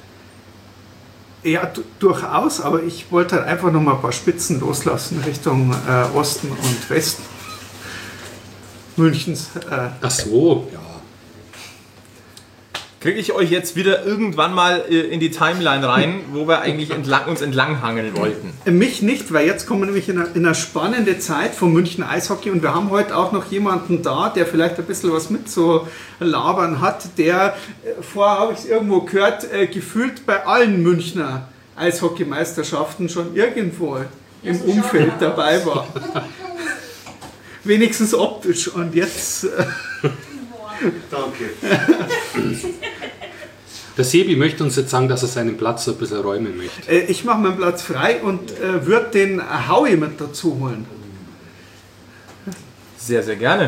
ja, du- durchaus, aber ich wollte halt einfach noch mal ein paar Spitzen loslassen Richtung äh, Osten und Westen Münchens. Äh, Ach so, ja. Kriege ich euch jetzt wieder irgendwann mal äh, in die Timeline rein, wo wir eigentlich entlang, uns entlanghangeln wollten? Mich nicht, weil jetzt kommen wir nämlich in eine, in eine spannende Zeit vom München Eishockey und wir haben heute auch noch jemanden da, der vielleicht ein bisschen was mitzulabern hat, der, äh, vorher habe ich es irgendwo gehört, äh, gefühlt bei allen Münchner Eishockeymeisterschaften schon irgendwo im Umfeld dabei war. Wenigstens optisch. Und jetzt... Äh, Danke. Der Sebi möchte uns jetzt sagen, dass er seinen Platz so ein bisschen räumen möchte. äh, ich mache meinen Platz frei und äh, würde den Howie mit dazu holen. Sehr, sehr gerne.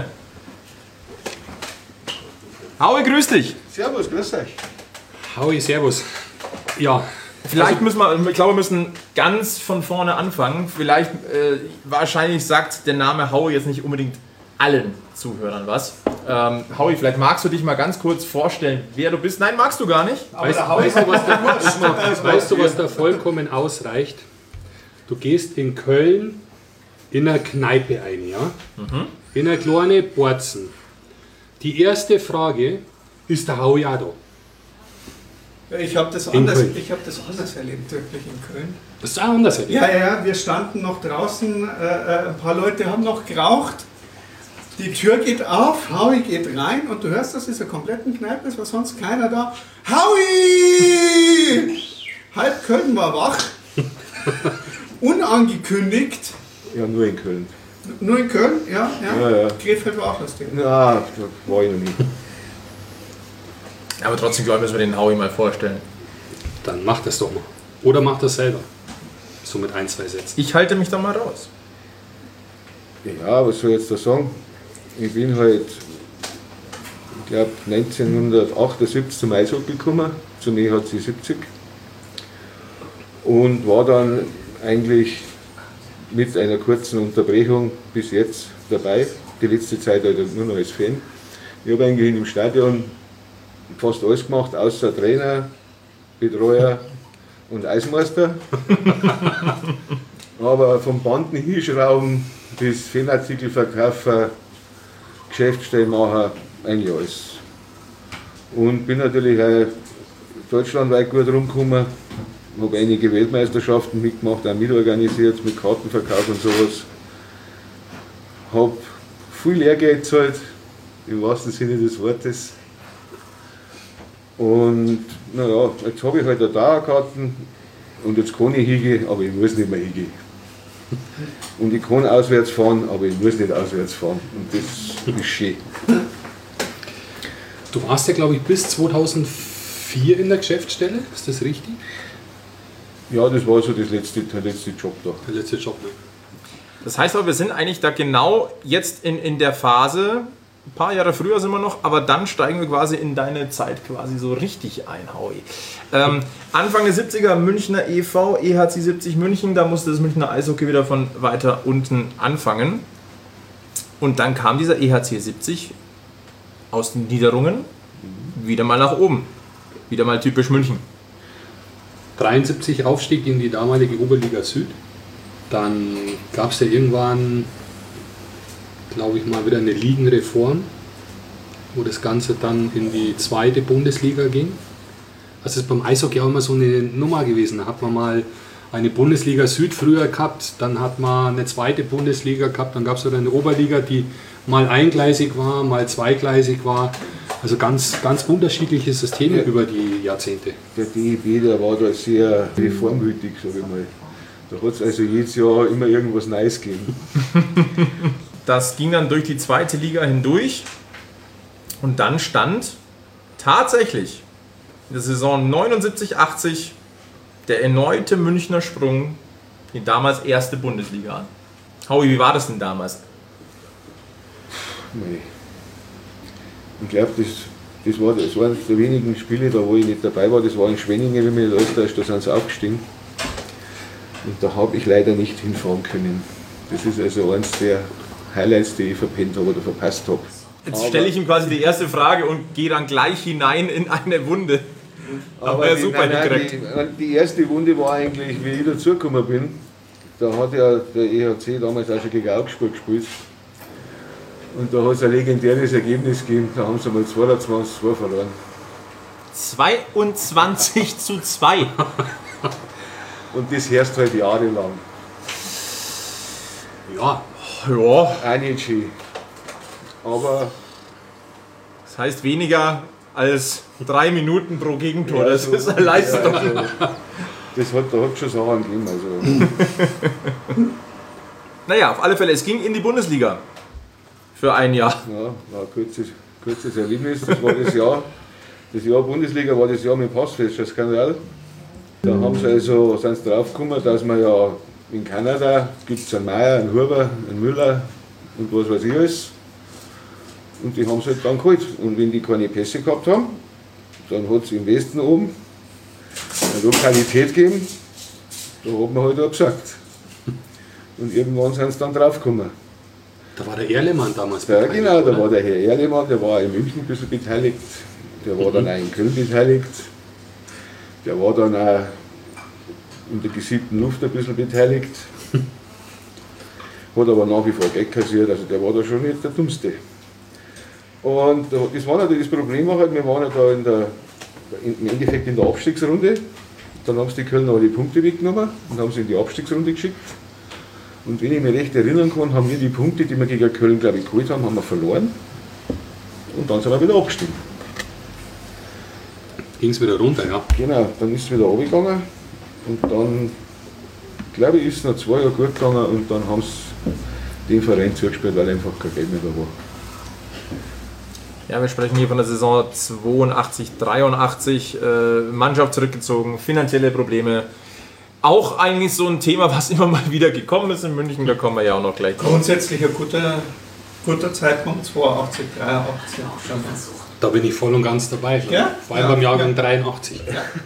Howie, grüß dich. Servus, grüß euch. Howie, servus. Ja, Vielleicht müssen wir, ich glaube, wir müssen ganz von vorne anfangen. Vielleicht, äh, wahrscheinlich sagt der Name Howie jetzt nicht unbedingt allen Zuhörern was. Ähm, Howie, vielleicht magst du dich mal ganz kurz vorstellen, wer du bist. Nein, magst du gar nicht. weißt, weißt, du, was da, weißt du, was da vollkommen ausreicht? Du gehst in Köln in eine Kneipe ein, ja? Mhm. In eine kleine Borzen. Die erste Frage, ist der Howie auch da? Ich habe das, In anders- Köln. ich hab das anders erlebt, wirklich in Köln. Das ist auch anders. Ja, ja, ja, wir standen noch draußen, äh, äh, ein paar Leute haben noch geraucht. Die Tür geht auf, Howie geht rein und du hörst, das ist eine komplette Kneipe, es war sonst keiner da. Howie! Halb Köln war wach, unangekündigt. Ja, nur in Köln. Nur in Köln, ja, ja. Ja, ja. Krefeld war auch das Ding. Na, da war ich noch nie. Aber trotzdem, glaube ich, müssen wir den Howie mal vorstellen. Dann mach das doch mal. Oder mach das selber. So mit ein, zwei Sätzen. Ich halte mich da mal raus. Ja, was soll ich jetzt da sagen? Ich bin halt, ich glaube, neunzehnhundertachtundsiebzig zum Eishockey gekommen, zum E H C siebzig. Und war dann eigentlich mit einer kurzen Unterbrechung bis jetzt dabei. Die letzte Zeit halt nur noch als Fan. Ich habe eigentlich im Stadion fast alles gemacht, außer Trainer, Betreuer und Eismeister. Aber vom Banden hinschrauben bis Fanartikelverkäufer, Geschäftsstellmacher, eigentlich alles. Und bin natürlich auch deutschlandweit gut rumgekommen, habe einige Weltmeisterschaften mitgemacht, auch mitorganisiert mit Kartenverkauf und sowas. Habe viel Lehrgeld gezahlt, im wahrsten Sinne des Wortes. Und naja, jetzt habe ich halt eine Dauerkarten und jetzt kann ich hingehen, aber ich muss nicht mehr hingehen. Und ich kann auswärts fahren, aber ich muss nicht auswärts fahren. Und das ist schön. Du warst ja, glaube ich, bis zweitausendvier in der Geschäftsstelle. Ist das richtig? Ja, das war so das letzte, der letzte Job da. Der letzte Job, ne? Das heißt aber, wir sind eigentlich da genau jetzt in, in der Phase, ein paar Jahre früher sind wir noch, aber dann steigen wir quasi in deine Zeit quasi so richtig ein, Howie. Ähm, Anfang der siebziger Münchner e V, E H C siebzig München, da musste das Münchner Eishockey wieder von weiter unten anfangen. Und dann kam dieser E H C siebzig aus den Niederungen wieder mal nach oben. Wieder mal typisch München. dreiundsiebzig Aufstieg in die damalige Oberliga Süd. Dann gab es ja irgendwann, glaube ich mal, wieder eine Ligenreform, wo das Ganze dann in die zweite Bundesliga ging. Also das ist beim Eishockey auch immer so eine Nummer gewesen. Da hat man mal eine Bundesliga Süd früher gehabt, dann hat man eine zweite Bundesliga gehabt, dann gab es wieder eine Oberliga, die mal eingleisig war, mal zweigleisig war. Also ganz, ganz unterschiedliche Systeme Ja. über die Jahrzehnte. Der D E B, der war da sehr reformwütig, sage ich mal. Da hat es also jedes Jahr immer irgendwas Neues gegeben. Das ging dann durch die zweite Liga hindurch und dann stand tatsächlich in der Saison neunundsiebzig achtzig der erneute Münchner Sprung in die damals erste Bundesliga an. Howie, wie war das denn damals? Mei. Ich glaube, das, das, war, das waren die wenigen Spiele, da wo ich nicht dabei war, das war in Schwenningen, wie mir das täuscht, da sind sie aufgestiegen. Und da habe ich leider nicht hinfahren können. Das ist also eines der Highlights, die ich verpennt habe oder verpasst habe. Jetzt stelle ich ihm quasi die erste Frage und gehe dann gleich hinein in eine Wunde. Aber er die, super nein, nein, direkt. die, die erste Wunde war eigentlich, wie ich dazugekommen bin. Da hat ja der E H C damals auch schon gegen Augsburg gespielt. Und da hat es ein legendäres Ergebnis gegeben, da haben sie mal zweiundzwanzig zu zwei verloren. zweiundzwanzig zu zwei. Und das herrscht halt jahrelang. Ja, Ja, Auch nicht schön. Aber das heißt weniger als drei Minuten pro Gegentor. Ja, Das so- ist eine Leistung. ja, also, das hat, da hat schon Sachen gegeben. Also, Naja, auf alle Fälle, es ging in die Bundesliga. Für ein Jahr. ja, war ein kurzes, kurzes Erlebnis. Das war das Jahr, das Jahr Bundesliga war das Jahr mit dem Passfälscher-Skandal. Da haben sie also, sind sie draufgekommen, dass man ja in Kanada gibt es einen Meier, einen Huber, einen Müller und was weiß ich alles. Und die haben sie halt dann geholt. Und wenn die keine Pässe gehabt haben, dann hat es im Westen oben eine Lokalität gegeben, da hat man halt auch gesagt. Und irgendwann sind sie dann draufgekommen. Da war der Erlemann damals Ja, beteiligt, genau, da oder? war der Herr Erlemann, der war in München ein bisschen beteiligt, der war dann auch in Köln beteiligt, der war dann auch in der gesiebten Luft ein bisschen beteiligt, hat aber nach wie vor Geld kassiert, also der war da schon nicht der Dummste. Und das war natürlich das Problem, halt, wir waren ja da in der, im Endeffekt in der Abstiegsrunde, dann haben sie die Kölner alle Punkte weggenommen und haben sie in die Abstiegsrunde geschickt. Und wenn ich mich recht erinnern kann, haben wir die Punkte, die wir gegen Köln, glaube ich, geholt haben, haben wir verloren. Und dann sind wir wieder abgestiegen. Ging es wieder runter, ja. Genau, dann ist es wieder runtergegangen. Und dann, glaube ich, ist es noch zwei Jahre gut gegangen und dann haben sie den Verein zugespielt, weil einfach kein Geld mehr da war. Ja, wir sprechen hier von der Saison zweiundachtzig, dreiundachtzig. Äh, Mannschaft zurückgezogen, finanzielle Probleme. Auch eigentlich so ein Thema, was immer mal wieder gekommen ist in München, da kommen wir ja auch noch gleich drauf. Grundsätzlich ein guter, guter Zeitpunkt, zweiundachtzig, dreiundachtzig. Schon. Da bin ich voll und ganz dabei. Ja? Vor allem Ja, beim Jahrgang ja. dreiundachtzig.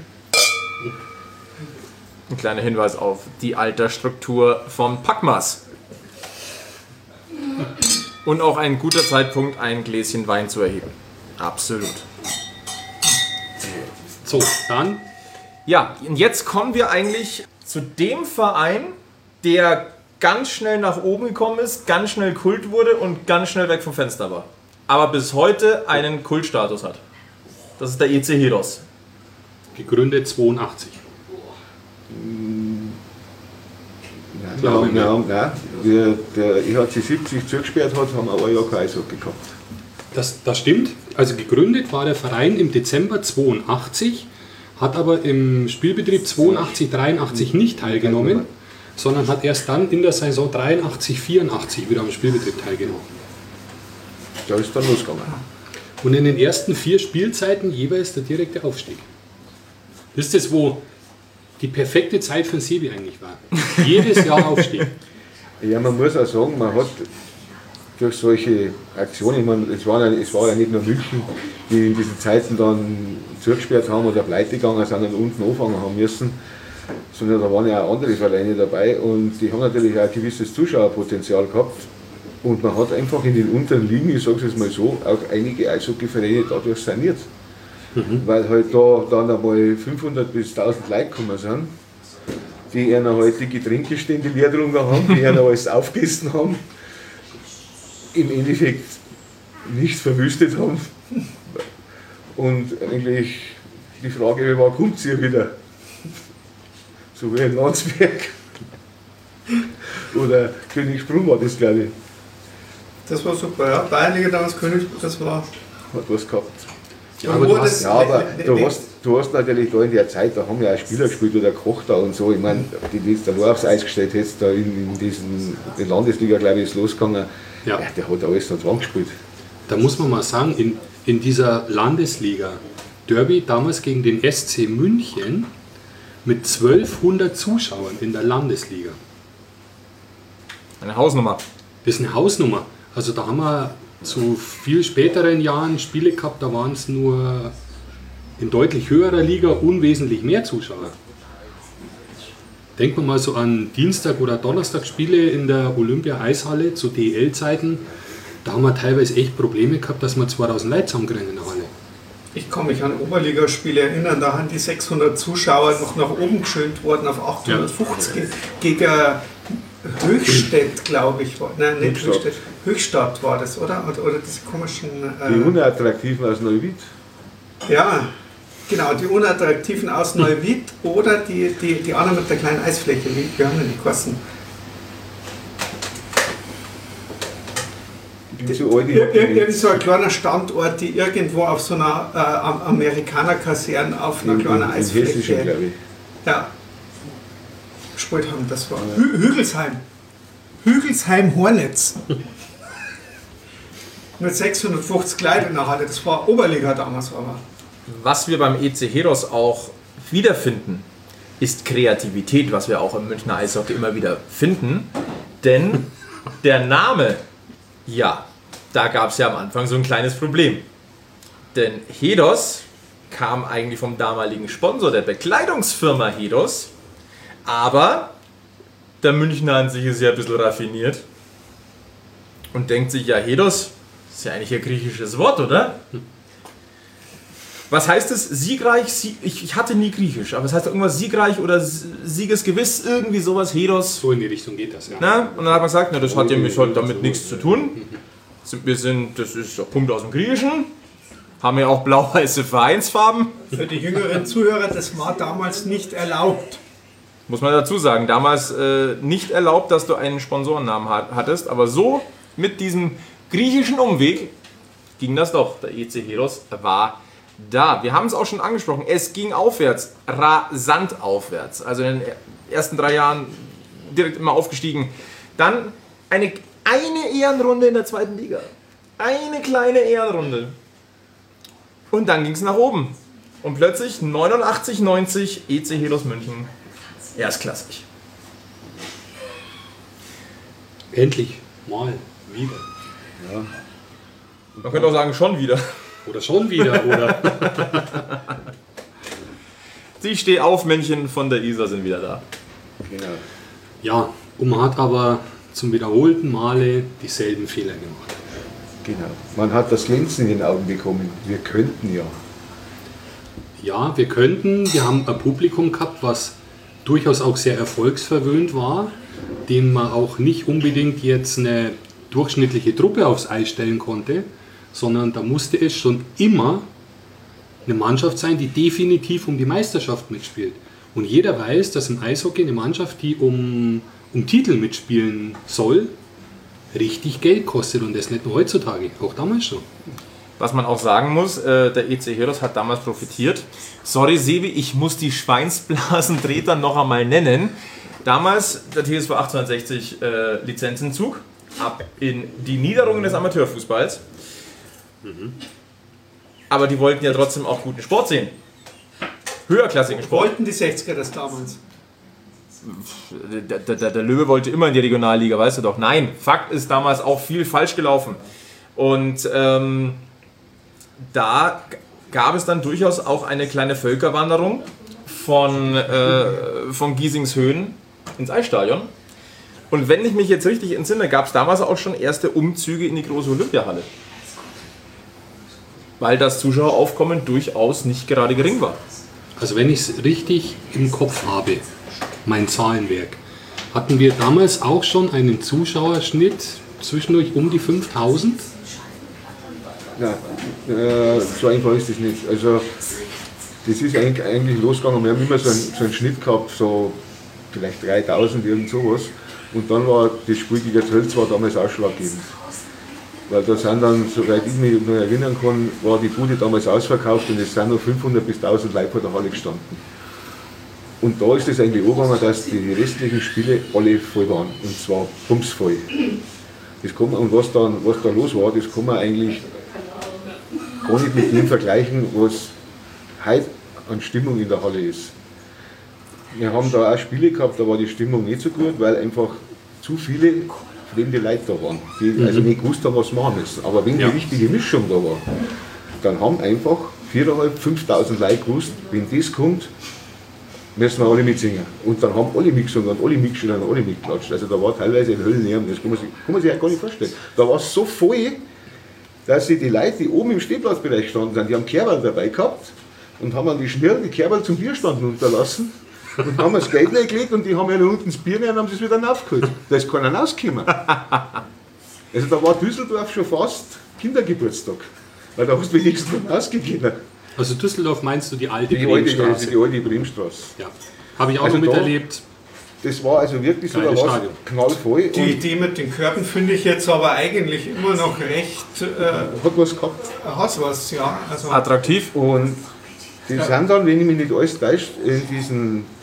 Ein kleiner Hinweis auf die Altersstruktur vom Packmas. Und auch ein guter Zeitpunkt, ein Gläschen Wein zu erheben. Absolut. So, dann Ja, und jetzt kommen wir eigentlich zu dem Verein, der ganz schnell nach oben gekommen ist, ganz schnell Kult wurde und ganz schnell weg vom Fenster war. Aber bis heute einen Kultstatus hat. Das ist der E C Heros. gegründet zweiundachtzig. Nein, wir haben, wir haben, nein, wir, der E H C siebzig zugesperrt hat, haben wir ein Jahr kein Eishockey gehabt. Das, das stimmt. Also gegründet war der Verein im Dezember zweiundachtzig, hat aber im Spielbetrieb zweiundachtzig, dreiundachtzig nicht teilgenommen, sondern hat erst dann in der Saison dreiundachtzig, vierundachtzig wieder am Spielbetrieb teilgenommen. Da ist dann losgegangen. Und in den ersten vier Spielzeiten jeweils der direkte Aufstieg. Das ist das, wo die perfekte Zeit für den Sebi eigentlich war. Jedes Jahr Aufstieg. Ja, man muss auch sagen, man hat durch solche Aktionen, ich meine, es, war ja, es war ja nicht nur München, die in diesen Zeiten dann zugesperrt haben oder pleite gegangen sind und unten anfangen haben müssen, sondern da waren ja auch andere Vereine dabei und die haben natürlich auch ein gewisses Zuschauerpotenzial gehabt. Und man hat einfach in den unteren Ligen, ich sage es jetzt mal so, auch einige Eishockeyvereine dadurch saniert. Mhm. Weil halt da dann einmal fünfhundert bis tausend Leute gekommen sind, die einer halt die Getränkestände leer drunter haben, die einer alles aufgegessen haben, im Endeffekt nichts verwüstet haben. Und eigentlich die Frage, wann kommt ihr wieder? So wie in Landsberg. Oder Königsbrunn war das, glaube ich. Das war super, ja. Bayernliga damals König, das war. Hat was gehabt. Ja, aber du Wo hast, das- Ja, aber ne- ne- du ne- hast, du hast natürlich da in der Zeit, da haben ja auch Spieler gespielt oder Koch da und so. Ich meine, die die jetzt da nur aufs Eis gestellt hättest, da in, in diesen in Landesliga, glaube ich, ist losgegangen. Ja. Ja, der hat alles noch dran gespielt. da muss man mal sagen, in, in dieser Landesliga Derby damals gegen den S C München mit zwölfhundert Zuschauern in der Landesliga. Eine Hausnummer. Das ist eine Hausnummer. Also da haben wir zu viel späteren Jahren Spiele gehabt, da waren es nur in deutlich höherer Liga unwesentlich mehr Zuschauer. Denkt man mal so an Dienstag- oder Donnerstagsspiele in der Olympia-Eishalle zu D E L-Zeiten. Da haben wir teilweise echt Probleme gehabt, dass wir zweitausend Leute zusammenkriegen in der Halle. Ich kann mich an Oberligaspiele erinnern, da haben die sechshundert Zuschauer noch nach oben geschönt worden auf achthundertfünfzig ge- gegen Höchstädt, glaube ich. War, nein, nicht Höchstadt. Höchstädt. Höchstadt war das, oder? Oder, oder diese komischen. Die Äh, Unattraktiven aus Neuwied. ja, genau, die unattraktiven aus Neuwied oder die, die, die anderen mit der kleinen Eisfläche. Wie, wie haben denn die Kosten? Ich bin so alt, ich Ir hab ir die irgend so ein kleiner Standort, die irgendwo auf so einer äh, Am- Amerikaner-Kaserne auf einer in, kleinen in, in Hessischen, Eisfläche. glaube ich. Ja, gespielt haben. Das war Hü Hügelsheim. Hügelsheim Hornets. Mit sechshundertfünfzig Leuten in der Halle. Das war Oberliga damals. Aber. Was wir beim E C Heros auch wiederfinden, ist Kreativität, was wir auch im Münchner Eishockey immer wieder finden. Denn der Name, ja, da gab es ja am Anfang so ein kleines Problem. Denn Hedos kam eigentlich vom damaligen Sponsor der Bekleidungsfirma Hedos, aber der Münchner an sich ist ja ein bisschen raffiniert und denkt sich, ja, Hedos ist ja eigentlich ein griechisches Wort, oder? Was heißt es? Siegreich? Sie ich, ich hatte nie Griechisch, aber es heißt irgendwas siegreich oder siegesgewiss, irgendwie sowas, Hedos. So in die Richtung geht das, ja. Na? Und dann hat man gesagt, na, das hat ja mit, damit nichts zu tun. Wir sind, das ist ein Punkt aus dem Griechischen. Haben ja auch blau-weiße Vereinsfarben. Für die jüngeren Zuhörer, das war damals nicht erlaubt. Muss man dazu sagen, damals äh, nicht erlaubt, dass du einen Sponsorennamen hat, hattest, aber so mit diesem griechischen Umweg ging das doch. Der E C Heros war da. Wir haben es auch schon angesprochen, es ging aufwärts, rasant aufwärts. Also in den ersten drei Jahren direkt immer aufgestiegen. Dann eine, eine Ehrenrunde in der zweiten Liga. Eine kleine Ehrenrunde. Und dann ging es nach oben. Und plötzlich neunundachtzig neunzig E C Heros München. Erstklassig. Endlich mal wieder. Ja. Man könnte auch sagen, schon wieder. Oder schon wieder, oder? Die Stehaufmännchen von der Isar sind wieder da. Genau. Ja, und man hat aber zum wiederholten Male dieselben Fehler gemacht. Genau. Man hat das Glänzen in den Augen bekommen. Wir könnten ja. Ja, wir könnten, wir haben ein Publikum gehabt, was durchaus auch sehr erfolgsverwöhnt war, dem man auch nicht unbedingt jetzt eine durchschnittliche Truppe aufs Eis stellen konnte, sondern da musste es schon immer eine Mannschaft sein, die definitiv um die Meisterschaft mitspielt. Und jeder weiß, dass im Eishockey eine Mannschaft, die um, um Titel mitspielen soll, richtig Geld kostet und das nicht nur heutzutage, auch damals schon. Was man auch sagen muss, äh, der E C Heros hat damals profitiert. Sorry Sebi, ich muss die Schweinsblasentreter noch einmal nennen. Damals der T S V achtzehnhundertsechzig äh, Lizenzentzug ab in die Niederungen des Amateurfußballs. Mhm. Aber die wollten ja trotzdem auch guten Sport sehen. Höherklassigen Sport. Wollten die sechziger das damals? Der, der, der Löwe wollte immer in die Regionalliga, weißt du doch. Nein, Fakt ist damals auch viel falsch gelaufen. Und ähm, da gab es dann durchaus auch eine kleine Völkerwanderung von, äh, von Giesingshöhen ins Eisstadion. Und wenn ich mich jetzt richtig entsinne, gab es damals auch schon erste Umzüge in die große Olympiahalle. Weil das Zuschaueraufkommen durchaus nicht gerade gering war. Also wenn ich es richtig im Kopf habe, mein Zahlenwerk, hatten wir damals auch schon einen Zuschauerschnitt zwischendurch um die fünftausend? Nein, äh, so einfach ist das nicht. Also, das ist eigentlich, eigentlich losgegangen. Wir haben immer so einen, so einen Schnitt gehabt, so vielleicht dreitausend, irgend sowas. Und dann war das Spiel gegen Tölz war damals ausschlaggebend. Weil da sind dann, soweit ich mich noch erinnern kann, war die Bude damals ausverkauft und es sind noch fünfhundert bis tausend Leute vor der Halle gestanden. Und da ist es eigentlich angegangen, dass die restlichen Spiele alle voll waren. Und zwar bumsvoll. Das kann man, und was, dann, was da los war, das kann man eigentlich gar nicht mit dem vergleichen, was heute an Stimmung in der Halle ist. Wir haben da auch Spiele gehabt, da war die Stimmung nicht so gut, weil einfach zu viele fremde Leute da waren, die mhm. also nicht gewusst haben, was sie machen müssen. Aber wenn ja. die richtige Mischung da war, dann haben einfach viertausendfünfhundert, fünftausend Leute gewusst, wenn das kommt, müssen wir alle mitsingen. Und dann haben alle mitgesungen und alle mitgeschrien und alle mitgeklatscht. Also da war teilweise ein Höllenlärm, das kann man sich, kann man sich gar nicht vorstellen. Da war es so voll, dass sie die Leute, die oben im Stehplatzbereich standen sind, die haben Kerbal dabei gehabt und haben an die Schnirren die Kerbal zum Bierstand unterlassen und haben das Geld reingelegt und die haben ja unten das Bier rein und haben es wieder aufgeholt. Da ist keiner rausgekommen. Also da war Düsseldorf schon fast Kindergeburtstag, weil da hast du wenigstens rausgegeben. Also Düsseldorf meinst du die alte die Bremenstraße? Alte, die alte Bremenstraße. Ja, habe ich auch also noch miterlebt. Das war also wirklich so, da war es knallvoll. Die Idee mit den Körben finde ich jetzt aber eigentlich immer noch recht... Äh, hat was gehabt. Hat was, ja. Also attraktiv. Und die ja. sind dann, wenn ich mich nicht alles täuscht, in diesen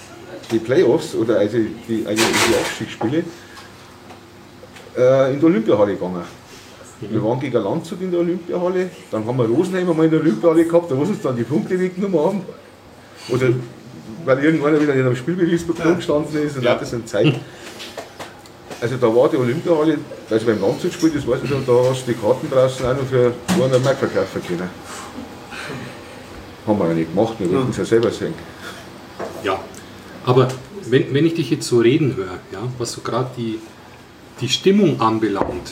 die Playoffs oder also die, also die Aufstiegsspiele äh, in der Olympiahalle gegangen. Mhm. Wir waren gegen Landshut in der Olympiahalle, dann haben wir Rosenheim einmal in der Olympiahalle gehabt, da wo sie uns dann die Punkte weggenommen haben. Oder weil irgendwann wieder in einem Spielbeweisbuch ja. gestanden ist und ja. das in Zeit. Also da war die Olympiahalle, also beim Landshut-Spiel, das weiß ich schon, da hast du die Karten draußen auch noch für zweihundert Mark verkaufen können. Haben wir ja nicht gemacht, wir wollten es ja selber sehen. Ja, aber wenn, wenn ich dich jetzt so reden höre, ja, was so gerade die, die Stimmung anbelangt,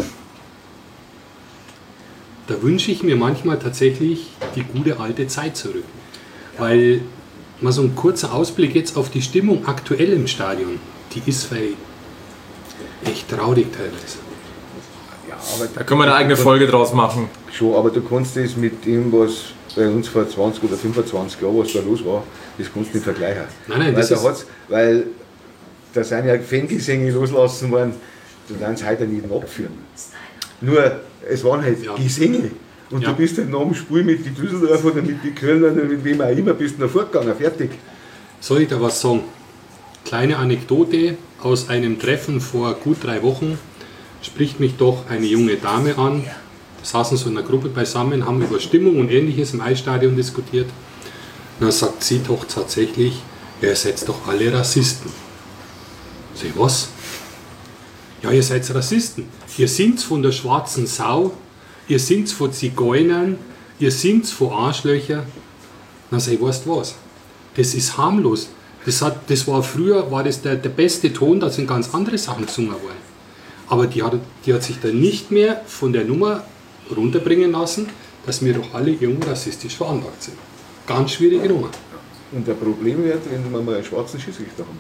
da wünsche ich mir manchmal tatsächlich die gute alte Zeit zurück. Weil mal so ein kurzer Ausblick jetzt auf die Stimmung aktuell im Stadion, die ist echt traurig teilweise. Ja, aber da können wir eine eigene Folge draus machen. Schon, aber du kannst das mit dem, was bei uns vor zwanzig oder fünfundzwanzig Jahren, was da los war, das kannst du nicht vergleichen. Nein, nein, weil, das da ist hat's, weil da sind ja Fangesänge loslassen worden, da werden sie heute nicht abführen. Nur, es waren halt ja. Gesänge. Und ja. du bist halt nach dem Spiel mit den Düsseldorfer oder mit den Kölnern oder mit wem auch immer, bist du fortgegangen, fertig. Soll ich da was sagen? Kleine Anekdote aus einem Treffen vor gut drei Wochen spricht mich doch eine junge Dame an. Wir saßen so in einer Gruppe beisammen, haben über Stimmung und Ähnliches im Eisstadion diskutiert. Und dann sagt sie doch tatsächlich, ja, ihr seid doch alle Rassisten. Sag ich, was? Ja, ihr seid Rassisten. Ihr seid von der schwarzen Sau, ihr seid von Zigeunern, ihr seid von Arschlöchern. Dann sag ich, weißt du was? Das ist harmlos. Das, hat, das war früher, war das der, der beste Ton, da sind ganz andere Sachen gesungen worden. Aber die hat, die hat sich dann nicht mehr von der Nummer runterbringen lassen, dass wir doch alle irgendwo rassistisch veranlagt sind. Ganz schwierige Nummer. Und der Problem wird, wenn wir mal einen schwarzen Schiedsrichter haben.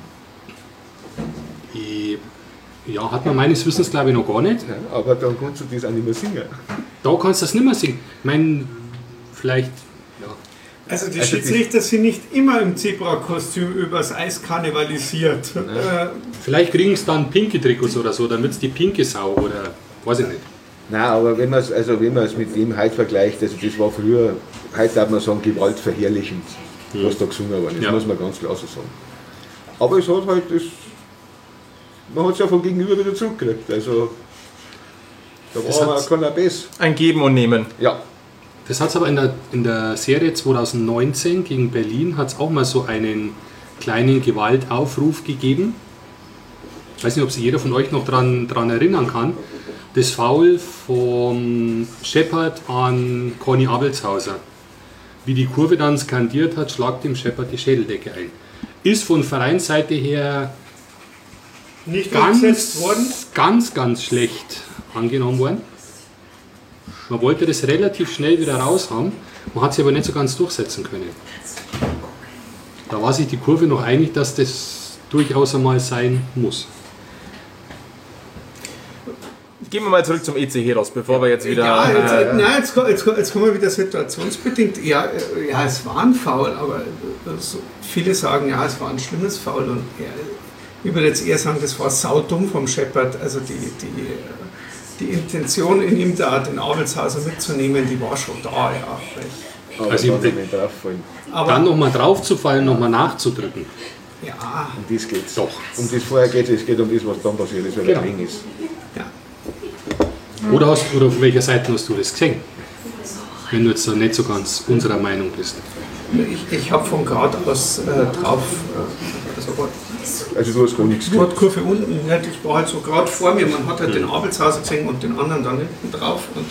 Ich, ja, hat man meines Wissens glaube ich noch gar nicht. Ja, aber dann kannst du das auch nicht mehr singen. Da kannst du das nicht mehr singen. Ich meine, vielleicht... Ja. Also die Also Schiedsrichter sind nicht immer im Zebra-Kostüm übers Eis karnevalisiert. Ja. Äh, Vielleicht kriegen sie dann pinke Trikots oder so, dann wird es die pinke Sau oder weiß ich nicht. Nein, aber wenn man es also wenn man es mit dem heute vergleicht, also das war früher, heute darf man sagen, gewaltverherrlichend, hm. was da gesungen worden ist, Ja. muss man ganz klar so sagen. Aber es hat halt das, man hat es ja von gegenüber wieder zurückgekriegt, also da Das war man hat's- kein Abyss. Ein Geben und Nehmen. Ja, Das hat es aber in der, in der Serie zwanzig neunzehn gegen Berlin hat es auch mal so einen kleinen Gewaltaufruf gegeben. Ich weiß nicht, ob sich jeder von euch noch daran dran erinnern kann. Das Foul von Shepard an Conny Abelshauser. Wie die Kurve dann skandiert hat, schlagt dem Shepard die Schädeldecke ein. Ist von Vereinsseite her nicht ganz, umgesetzt worden. ganz, ganz schlecht angenommen worden. Man wollte das relativ schnell wieder raus haben, man hat sich aber nicht so ganz durchsetzen können. Da war sich die Kurve noch einig, dass das durchaus einmal sein muss. Gehen wir mal zurück zum E C Heros, bevor wir jetzt wieder... Ja, jetzt, äh, nein, jetzt, ko- jetzt, ko- jetzt kommen wir wieder situationsbedingt. Ja, äh, ja, es war ein Foul, aber äh, so viele sagen, ja, es war ein schlimmes Foul. Und ja, ich würde jetzt eher sagen, das war saudumm vom Shepard. Also die, die, äh, die Intention in ihm da, den Abelshauser mitzunehmen, die war schon da, ja. aber Also also ich- dann nicht drauffallen. Aber Dann nochmal draufzufallen, nochmal nachzudrücken. ja, Um das geht's. Doch. Um das vorher geht es, es geht um das, was dann passiert ist, weil Genau. er eng ist. ja. Oder, hast, oder auf welcher Seite hast du das gesehen? Wenn du jetzt da nicht so ganz unserer Meinung bist. Ich, ich habe von Grad aus äh, drauf, äh, also Also du hast gar nichts gesehen. Nordkurve unten, ne, das war halt so gerade vor mir. Man hat halt den Abelshauser gesehen und den anderen dann hinten drauf. Und,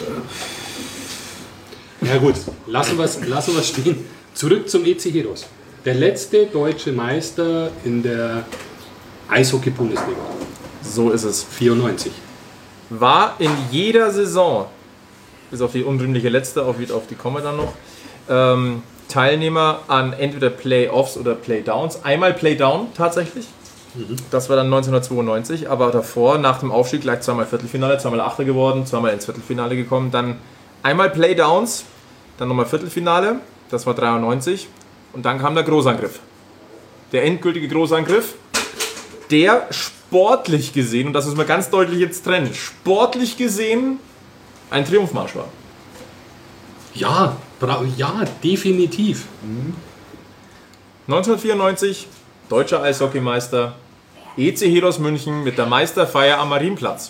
äh, Ja gut, lassen wir es lassen wir's stehen. Zurück zum E C Heros. Der letzte deutsche Meister in der Eishockey-Bundesliga. So ist es. vierundneunzig. War in jeder Saison, bis auf die unrühmliche letzte, auf, auf die kommen wir dann noch, ähm, Teilnehmer an entweder Playoffs oder Playdowns. Einmal Playdown tatsächlich. Das war dann neunzehnhundertzweiundneunzig, aber davor, nach dem Aufstieg, gleich zweimal Viertelfinale, zweimal Achter geworden, zweimal ins Viertelfinale gekommen. Dann einmal Playdowns, dann nochmal Viertelfinale, das war dreiundneunzig. Und dann kam der Großangriff. Der endgültige Großangriff, der sportlich gesehen, und das müssen wir ganz deutlich jetzt trennen, sportlich gesehen ein Triumphmarsch war. Ja, bra ja, definitiv. neunzehnhundertvierundneunzig, deutscher Eishockeymeister E C Heros München mit der Meisterfeier am Marienplatz.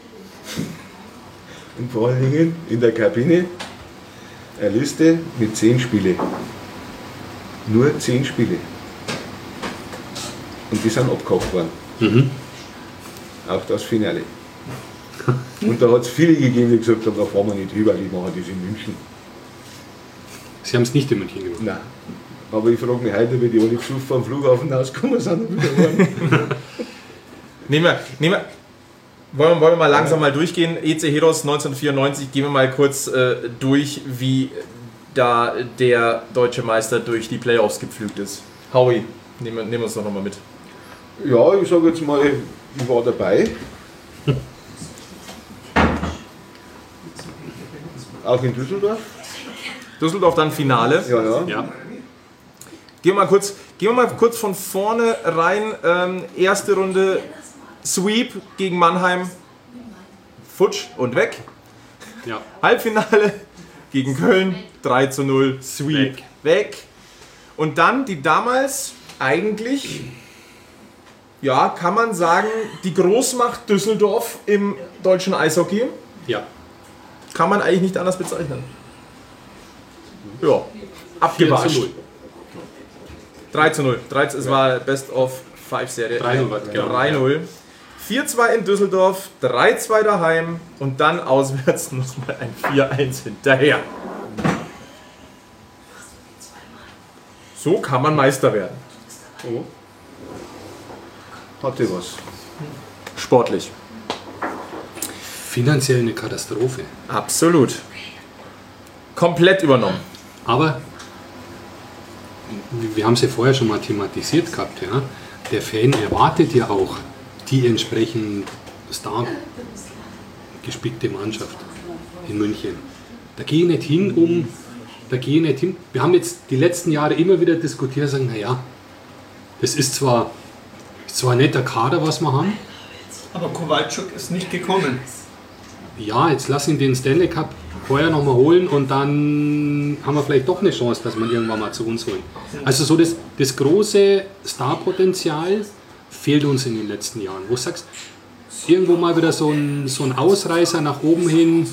Und vor allen Dingen in der Kabine eine Liste mit zehn Spiele. Nur zehn Spiele. Und die sind abgehakt worden. Mhm. Auch das Finale. Und da hat es viele gegeben, die gesagt haben, da fahren wir nicht rüber, die machen das in München. Sie haben es nicht in München gemacht. Nein. Aber ich frage mich heute, wie die alle gesucht vom Flughafen ausgekommen sind und wieder waren. Nehmen wir, nehmen wir, wollen, wir- wollen wir mal langsam mal durchgehen. E C Heros neunzehnhundertvierundneunzig, gehen wir mal kurz äh, durch, wie da der deutsche Meister durch die Playoffs gepflügt ist. Howie, nehmen wir- nehmen wir uns doch nochmal mit. Ja, ich sage jetzt mal, ich war dabei. Auch in Düsseldorf. Düsseldorf dann Finale. Ja, ja. Ja. Gehen wir mal kurz, gehen wir mal kurz von vorne rein. Ähm, erste Runde Sweep gegen Mannheim. Futsch und weg. Ja. Halbfinale gegen Köln. drei zu null. Sweep. Weg. Weg. Und dann die damals eigentlich, ja, kann man sagen, die Großmacht Düsseldorf im deutschen Eishockey. Ja. Kann man eigentlich nicht anders bezeichnen. Ja, vier abgewatscht. zu null. drei zu null. drei, es war Best of five Serie. drei null war es, genau. drei null. vier zwei in Düsseldorf, drei zwei daheim und dann auswärts nochmal ein vier eins hinterher. So kann man Meister werden. Oh. Hatte was. Sportlich. Finanziell eine Katastrophe. Absolut. Komplett übernommen. Aber wir haben es ja vorher schon mal thematisiert gehabt. Ja? Der Fan erwartet ja auch die entsprechend star gespickte Mannschaft in München. Da gehe ich nicht hin, um. Da gehe ich nicht hin. Wir haben jetzt die letzten Jahre immer wieder diskutiert, sagen, naja, das ist zwar, ist zwar ein netter Kader, was wir haben. Aber Kowalczuk ist nicht gekommen. Ja, jetzt lass ihn den Stanley Cup vorher nochmal holen und dann haben wir vielleicht doch eine Chance, dass man irgendwann mal zu uns holen. Also so das, das große Starpotenzial fehlt uns in den letzten Jahren. Wo du sagst, irgendwo mal wieder so ein, so ein Ausreißer nach oben hin,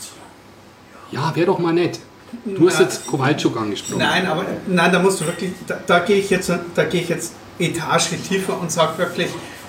ja, wäre doch mal nett. Du hast jetzt Kowalczuk angesprochen. Nein, aber nein, da musst du wirklich, da, da gehe ich jetzt, da gehe ich jetzt Etage tiefer und sage wirklich,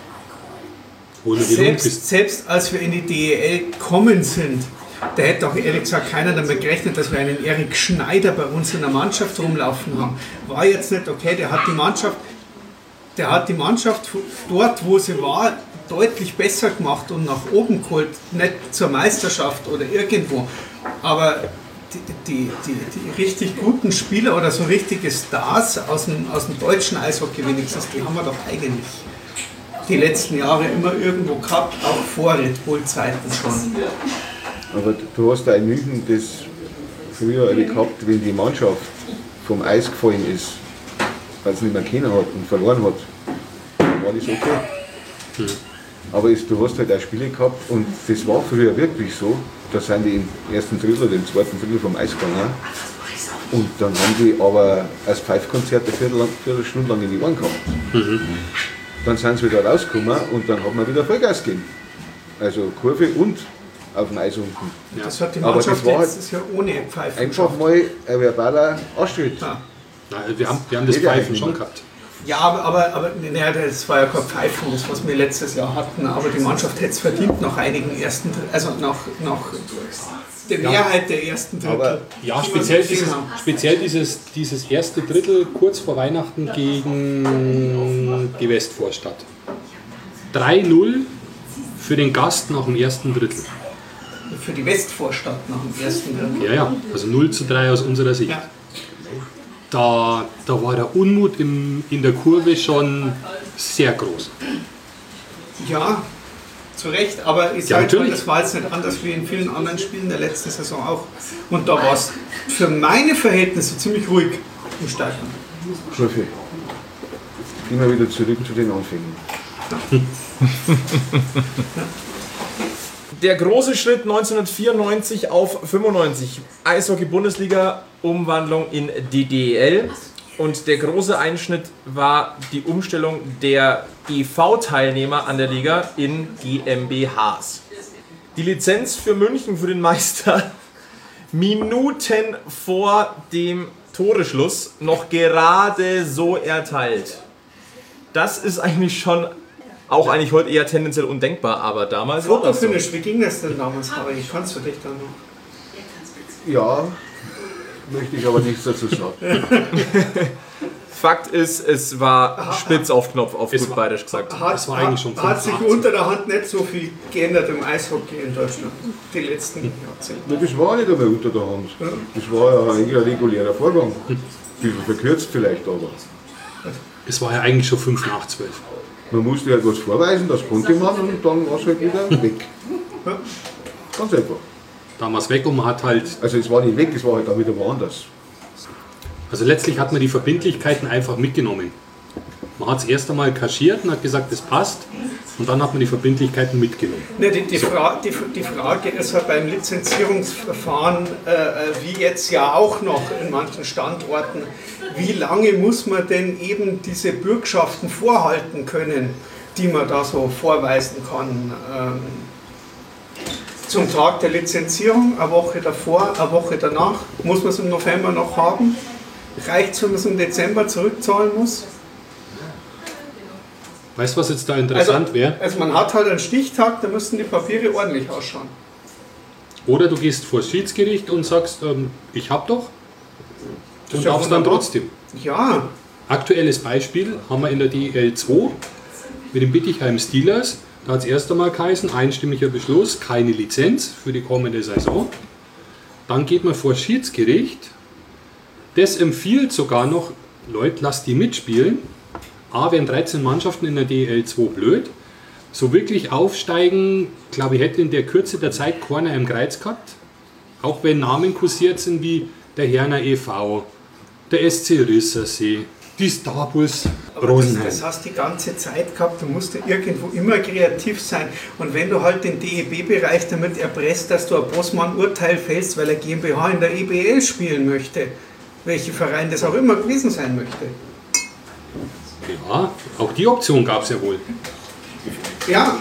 Hol dir die selbst, Lundqvist. selbst als wir in die D E L gekommen sind, da hätte auch ehrlich gesagt keiner damit gerechnet, dass wir einen Erik Schneider bei uns in der Mannschaft rumlaufen haben. War jetzt nicht okay, der hat die Mannschaft, der hat die Mannschaft dort, wo sie war, deutlich besser gemacht und nach oben geholt, nicht zur Meisterschaft oder irgendwo, aber die, die, die, die richtig guten Spieler oder so richtige Stars aus dem, aus dem deutschen Eishockey wenigstens, die haben wir doch eigentlich die letzten Jahre immer irgendwo gehabt, auch vor Red Bull-Zeiten schon. Aber du hast da in München das früher alle gehabt, wenn die Mannschaft vom Eis gefallen ist, weil sie nicht mehr kennen hat und verloren hat, dann war das okay. Aber es, du hast halt auch Spiele gehabt und das war früher wirklich so, da sind die im ersten Drittel oder im zweiten Drittel vom Eis gegangen und dann haben die aber als Pfeifkonzert eine Viertel, Viertelstunde lang in die Ohren gehabt. Mhm. Dann sind sie wieder rausgekommen und dann hat man wieder Vollgas gegeben. Also Kurve und auf dem Eis unten. Ja. Das hat die Aber Mannschaft das war letztes Jahr ohne Pfeifen Einfach geschafft. mal ein verbaler Anschritt. Ja. Nein, wir, haben, wir haben das Geht ja Pfeifen eigentlich schon nicht. gehabt. Ja, aber, aber, aber naja, das war ja kein Pfeifen, das was wir letztes Jahr hatten, aber die Mannschaft hätte es verdient nach einigen ersten, also nach, nach der Mehrheit der ersten Drittel. Aber- Ja, die wir speziell, gesehen dieses, haben. speziell dieses, dieses erste Drittel kurz vor Weihnachten gegen die Westvorstadt. drei null für den Gast nach dem ersten Drittel. Für die Westvorstadt nach dem ersten Drittel. Ja, ja, also null zu drei aus unserer Sicht. Ja. Da, da war der Unmut im, in der Kurve schon sehr groß. Ja, zu Recht, aber ich Ja, sage mal, natürlich. das war jetzt nicht anders wie in vielen anderen Spielen der letzten Saison auch. Und da war es für meine Verhältnisse ziemlich ruhig im Stadion. Profi. Gehen wir wieder zurück zu den Anfängen. Der große Schritt neunzehnhundertvierundneunzig auf fünfundneunzig. Eishockey-Bundesliga, Umwandlung in die D E L. Und der große Einschnitt war die Umstellung der E V-Teilnehmer an der Liga in GmbHs. Die Lizenz für München für den Meister Minuten vor dem Toreschluss noch gerade so erteilt. Das ist eigentlich schon auch eigentlich heute eher tendenziell undenkbar, aber damals war das so. Fotofinish, wie ging das denn damals, Harry? Kannst du dich da noch? Ja, möchte ich aber nichts dazu sagen. Fakt ist, es war spitz auf Knopf, auf gut bayerisch gesagt. Hat, Das war eigentlich schon hat sich fünfundachtzig. unter der Hand nicht so viel geändert im Eishockey in Deutschland, die letzten Jahrzehnte. Na, das war nicht einmal unter der Hand. Das war ja eigentlich ein regulärer Vorgang. Ein bisschen verkürzt vielleicht, aber. Es war ja eigentlich schon fünf nach zwölf. Man musste halt was vorweisen, das konnte man und dann war es halt wieder weg. Ja. Ganz einfach. Damals weg und man hat halt, Also es war nicht weg, es war halt auch wieder woanders. also letztlich hat man die Verbindlichkeiten einfach mitgenommen. Man hat es erst einmal kaschiert und hat gesagt, das passt und dann hat man die Verbindlichkeiten mitgenommen. Ne, die, die, Fra die, die Frage ist halt beim Lizenzierungsverfahren, äh, wie jetzt ja auch noch in manchen Standorten, wie lange muss man denn eben diese Bürgschaften vorhalten können, die man da so vorweisen kann. Ähm, zum Tag der Lizenzierung, eine Woche davor, eine Woche danach, muss man es im November noch haben? Reicht es, wenn man es im Dezember zurückzahlen muss? Weißt du, was jetzt da interessant Also, wäre? also man hat halt einen Stichtag, da müssen die Papiere ordentlich ausschauen. Oder du gehst vor das Schiedsgericht und sagst, ähm, ich hab doch und ist ja darfst dann wunderbar. trotzdem. Ja, Aktuelles Beispiel haben wir in der D L zwei mit den Bietigheim Steelers. Da hat es erst einmal geheißen, einstimmiger Beschluss, keine Lizenz für die kommende Saison. Dann geht man vor das Schiedsgericht. Das empfiehlt sogar noch, Leute, lasst die mitspielen. A, wären dreizehn Mannschaften in der D L zwei blöd. So wirklich aufsteigen, glaube ich, hätte in der Kürze der Zeit keiner im Kreuz gehabt. Auch wenn Namen kursiert sind wie der Herner e V, der S C Rissersee, die Star Bulls aber das, Rosenheim. das hast du die ganze Zeit gehabt, du musst ja irgendwo immer kreativ sein. Und wenn du halt den D E B-Bereich damit erpresst, dass du ein Bossmann-Urteil fällst, weil er GmbH in der E B L spielen möchte, welcher Verein das auch immer gewesen sein möchte. Ja, auch die Option gab es ja wohl. Ja,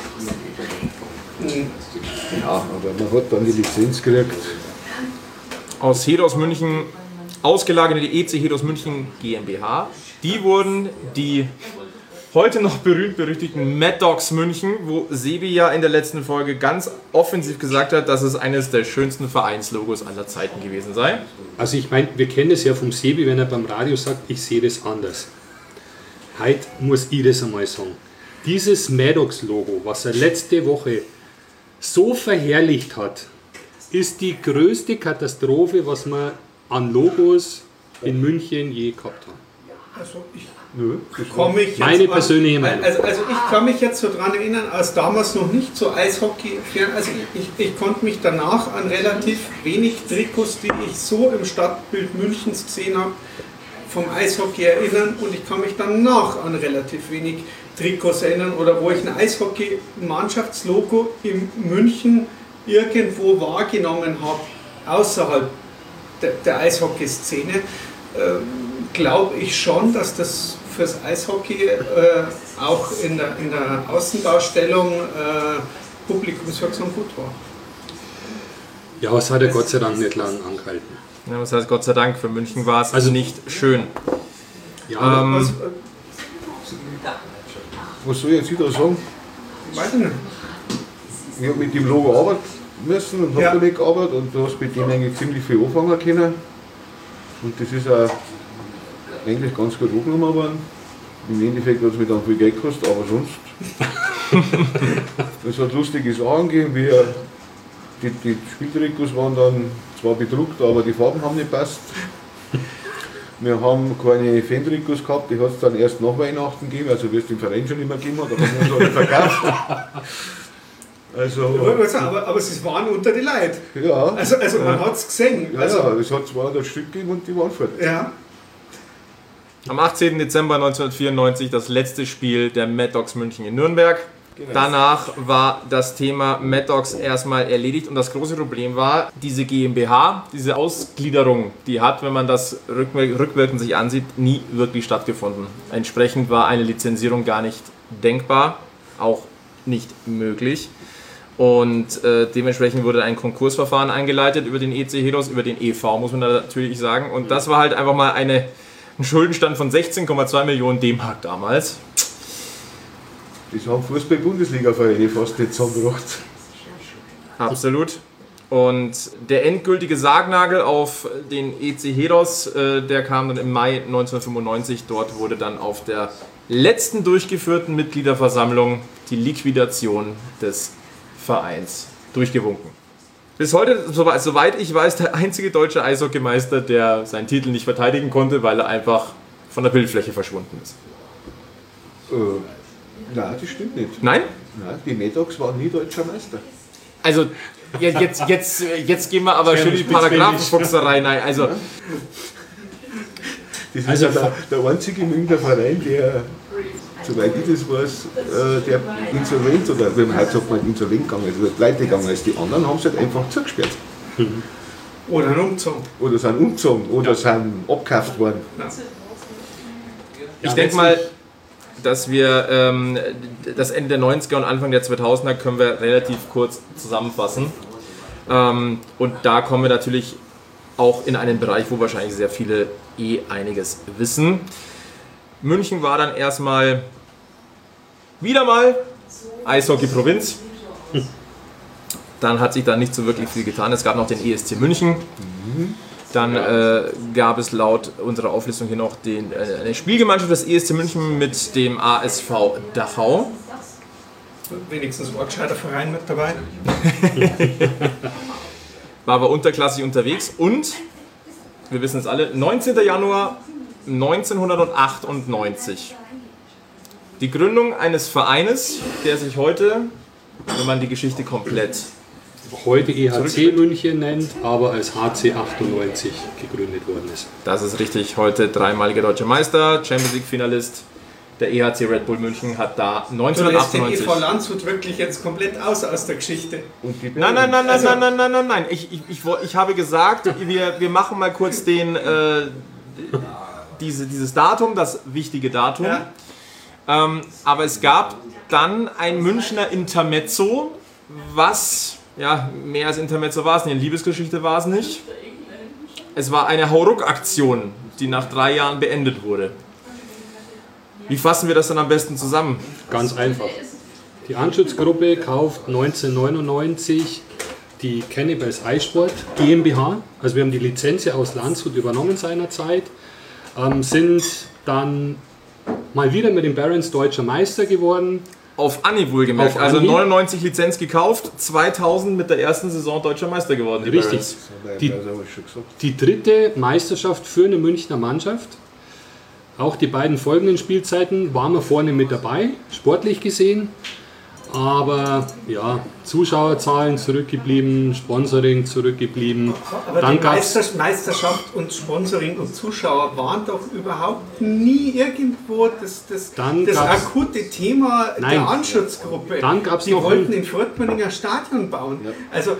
Ja, aber man hat dann die Lizenz gekriegt. Aus Hedos München ausgelagert in die E C Hedos München GmbH. Die wurden die heute noch berühmt-berüchtigten Mad Dogs München, wo Sebi ja in der letzten Folge ganz offensiv gesagt hat, dass es eines der schönsten Vereinslogos aller Zeiten gewesen sei. Also ich meine, wir kennen es ja vom Sebi, wenn er beim Radio sagt, ich sehe das anders. Heute muss ich das einmal sagen. Dieses Maddox-Logo, was er letzte Woche so verherrlicht hat, ist die größte Katastrophe, was wir an Logos in München je gehabt haben. also ich Nö, das war komme ich jetzt Meine an- persönliche Meinung. Also, also ich kann mich jetzt so dran erinnern, als damals noch nicht so Eishockey, also ich, ich, ich konnte mich danach an relativ wenig Trikots, die ich so im Stadtbild Münchens gesehen habe, vom Eishockey erinnern und ich kann mich danach an relativ wenig Trikots erinnern oder wo ich ein Eishockey-Mannschaftslogo in München irgendwo wahrgenommen habe, außerhalb der, der Eishockey-Szene, ähm, glaube ich schon, dass das fürs Eishockey äh, auch in der, in der Außendarstellung äh, publikumswirksam gut war. Ja, aber es hat ja Gott sei Dank nicht lang angehalten. Ja, das heißt, Gott sei Dank, für München war es Also- nicht schön. Ja, Ähm, Was, äh, Was soll ich jetzt wieder sagen? weiß ich nicht. Ich habe mit dem Logo arbeiten müssen und habe Ja. damit gearbeitet und du hast mit dem eigentlich ziemlich viel anfangen können. Und das ist auch eigentlich ganz gut angenommen worden. Im Endeffekt hat es mir dann viel Geld gekostet, aber sonst. Es hat lustige Sachen gegeben, wie äh, die, die Spieltrikots waren dann zwar bedruckt, aber die Farben haben nicht gepasst. Wir haben keine Fan-Trikots gehabt, die hat es dann erst nach Weihnachten gegeben, also wie es den Verein schon immer gegeben hat, aber haben wir uns alle verkauft. Also, Aber, aber sie waren unter die Leute. ja, Also, also man hat es gesehen. ja, Also, ja, es hat zweihundert Stück gegeben und die waren fertig. ja. Am achtzehnten Dezember neunzehnhundertvierundneunzig das letzte Spiel der Mad Dogs München in Nürnberg. Danach war das Thema Mad Dogs erstmal erledigt und das große Problem war, diese GmbH, diese Ausgliederung, die hat, wenn man das rückwir- rückwirkend sich ansieht, nie wirklich stattgefunden. Entsprechend war eine Lizenzierung gar nicht denkbar, auch nicht möglich. Und äh, dementsprechend wurde ein Konkursverfahren eingeleitet über den E C Heros, über den E V, muss man da natürlich sagen. Und das war halt einfach mal eine, ein Schuldenstand von sechzehn Komma zwei Millionen D-Mark damals. Das haben Fußball-Bundesliga-Vereine fast nicht zusammengebracht. Absolut. Und der endgültige Sargnagel auf den E C Heros, äh, der kam dann im Mai neunzehnhundertfünfundneunzig. Dort wurde dann auf der letzten durchgeführten Mitgliederversammlung die Liquidation des Vereins durchgewunken. Bis heute, soweit ich weiß, der einzige deutsche Eishockeymeister, der seinen Titel nicht verteidigen konnte, weil er einfach von der Bildfläche verschwunden ist. Äh, nein, das stimmt nicht. Nein? Nein, die Mad Dogs waren nie deutscher Meister. Also, jetzt, jetzt, jetzt, jetzt gehen wir aber schön die Paragraphenfuchserei rein. Also, Das ist Also- ja der, der einzige Münchner Verein, der, soweit ich das weiß, äh, der insolvent, oder wenn man heute sagt, man insolvent gegangen ist, oder pleite gegangen ist. Die anderen haben es halt einfach zugesperrt. Oder ein Umzug. Oder sind umgezogen, oder sind abgekauft worden. ich denke mal, dass wir ähm, das Ende der neunziger und Anfang der zweitausender können wir relativ kurz zusammenfassen. Ähm, und da kommen wir natürlich auch in einen Bereich, wo wahrscheinlich sehr viele eh einiges wissen. München war dann erstmal wieder mal Eishockey-Provinz. Dann hat sich da nicht so wirklich viel getan. Es gab noch den E S C München. Dann äh, gab es laut unserer Auflistung hier noch den, äh, eine Spielgemeinschaft des E S C München mit dem A S V Dachau. Wenigstens war ein gescheiter Verein mit dabei. War aber unterklassig unterwegs und, wir wissen es alle, neunzehnten Januar neunzehnhundertachtundneunzig. Die Gründung eines Vereines, der sich heute, wenn man die Geschichte komplett Heute E H C München nennt, aber als H C achtundneunzig gegründet worden ist. Das ist richtig. Heute dreimaliger deutscher Meister, Champions League Finalist. Der E H C Red Bull München hat da Du lässt den E neunzehnhundertachtundneunzig. V Landshut wirklich jetzt komplett aus aus der Geschichte. Und die Nein, nein, nein, nein, Also- nein, nein, nein, nein, nein. Ich, ich, ich, woll- ich habe gesagt, wir, wir machen mal kurz den, äh, diese, dieses Datum, das wichtige Datum. Ja. Ähm, aber es gab dann ein Münchner Intermezzo, was, ja, mehr als Intermezzo war es nicht, eine Liebesgeschichte war es nicht. Es war eine Hauruck-Aktion, die nach drei Jahren beendet wurde. Wie fassen wir das dann am besten zusammen? Ganz einfach. Die Anschutzgruppe kauft neunzehnhundertneunundneunzig die Cannibals Eisport GmbH. Also wir haben die Lizenz ja aus Landshut übernommen seinerzeit. Ähm, sind dann mal wieder mit den Barons deutscher Meister geworden. Auf Anhieb wohlgemerkt. Auf Also Anhieb. neunundneunzig Lizenz gekauft, zweitausend mit der ersten Saison deutscher Meister geworden. die Richtig. Barons. Die- Das haben wir schon gesagt. Die dritte Meisterschaft für eine Münchner Mannschaft. Auch die beiden folgenden Spielzeiten waren wir vorne mit dabei, sportlich gesehen. Aber ja, Zuschauerzahlen zurückgeblieben, Sponsoring zurückgeblieben. Aber Dann die gab's- Meister, Meisterschaft und Sponsoring und Zuschauer waren doch überhaupt nie irgendwo das, das, Dann das gab's- akute Thema Nein. der Anschutzgruppe. Dann gab's die noch wollten ein- in Furtmünninger Stadion bauen. Also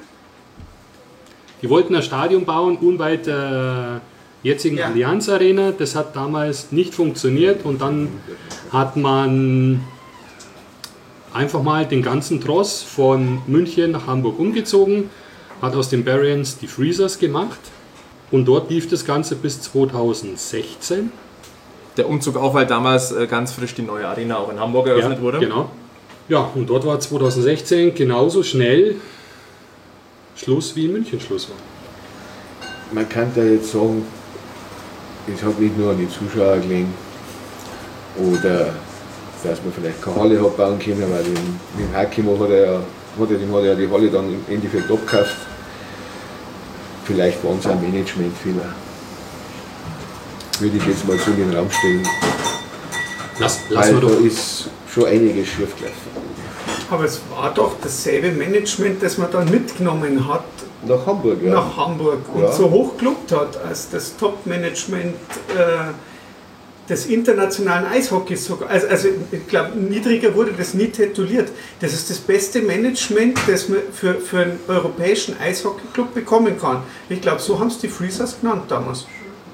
Die wollten ein Stadion bauen, unweit der jetzigen Ja. Allianz Arena. Das hat damals nicht funktioniert und dann hat man einfach mal den ganzen Tross von München nach Hamburg umgezogen, hat aus den Barons die Freezers gemacht und dort lief das Ganze bis zweitausendsechzehn. Der Umzug auch, weil damals äh, ganz frisch die neue Arena auch in Hamburg eröffnet wurde. Genau. Ja, und dort war zweitausendsechzehn genauso schnell Schluss wie in München Schluss war. Man kann da jetzt sagen, es hat nicht nur an die Zuschauer gelegen oder dass man vielleicht keine Halle hat bauen können, weil den, mit dem Hakimo hat er, ja, hat er, dem hat er ja die Halle dann im Endeffekt abgekauft. Vielleicht waren es auch Managementfehler. Würde ich jetzt mal so in den Raum stellen. Lass, Weil lassen wir da doch. ist schon einiges schief gelaufen. Aber es war doch dasselbe Management, das man dann mitgenommen hat Nach Hamburg, ja. nach Hamburg und Ja. so hoch gelobt hat als das Top-Management äh, des internationalen Eishockeys sogar. Also, also ich glaube, niedriger wurde das nie tituliert. Das ist das beste Management, das man für, für einen europäischen Eishockeyclub bekommen kann. Ich glaube, so haben es die Freezers genannt damals.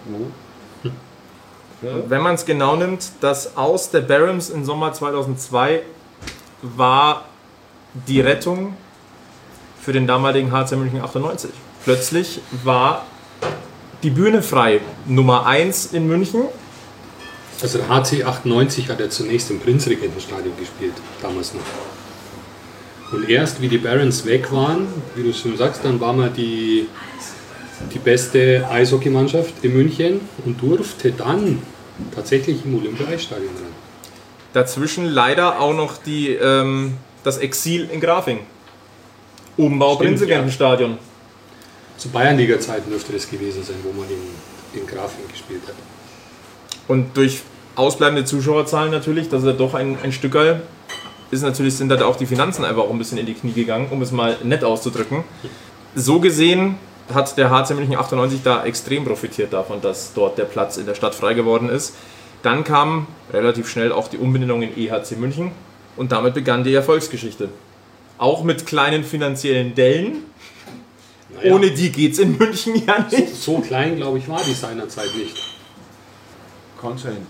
Ja. Wenn man es genau nimmt, das Aus der Barons im Sommer zweitausendzwei war die Rettung für den damaligen H C München achtundneunzig. Plötzlich war die Bühne frei. Nummer eins in München. Also der H C achtundneunzig hat ja zunächst im Prinzregentenstadion gespielt, damals noch. Und erst wie die Barons weg waren, wie du schon sagst, dann war man die, die beste Eishockeymannschaft in München und durfte dann tatsächlich im Olympia-Eisstadion rein. Dazwischen leider auch noch die, ähm, das Exil in Grafing. Umbau Prinzregentenstadion. Ja. Zu Bayernliga-Zeiten dürfte das gewesen sein, wo man in, in Grafing gespielt hat. Und durch ausbleibende Zuschauerzahlen natürlich, das ist ja doch ein, ein Stückerl, ist natürlich, sind da auch die Finanzen einfach auch ein bisschen in die Knie gegangen, um es mal nett auszudrücken. So gesehen hat der H C München achtundneunzig da extrem profitiert davon, dass dort der Platz in der Stadt frei geworden ist. Dann kam relativ schnell auch die Umbenennung in E H C München und damit begann die Erfolgsgeschichte. Auch mit kleinen finanziellen Dellen. Naja. Ohne die geht es in München ja nicht. So, so klein, glaube ich, war die seinerzeit nicht. Kann sein.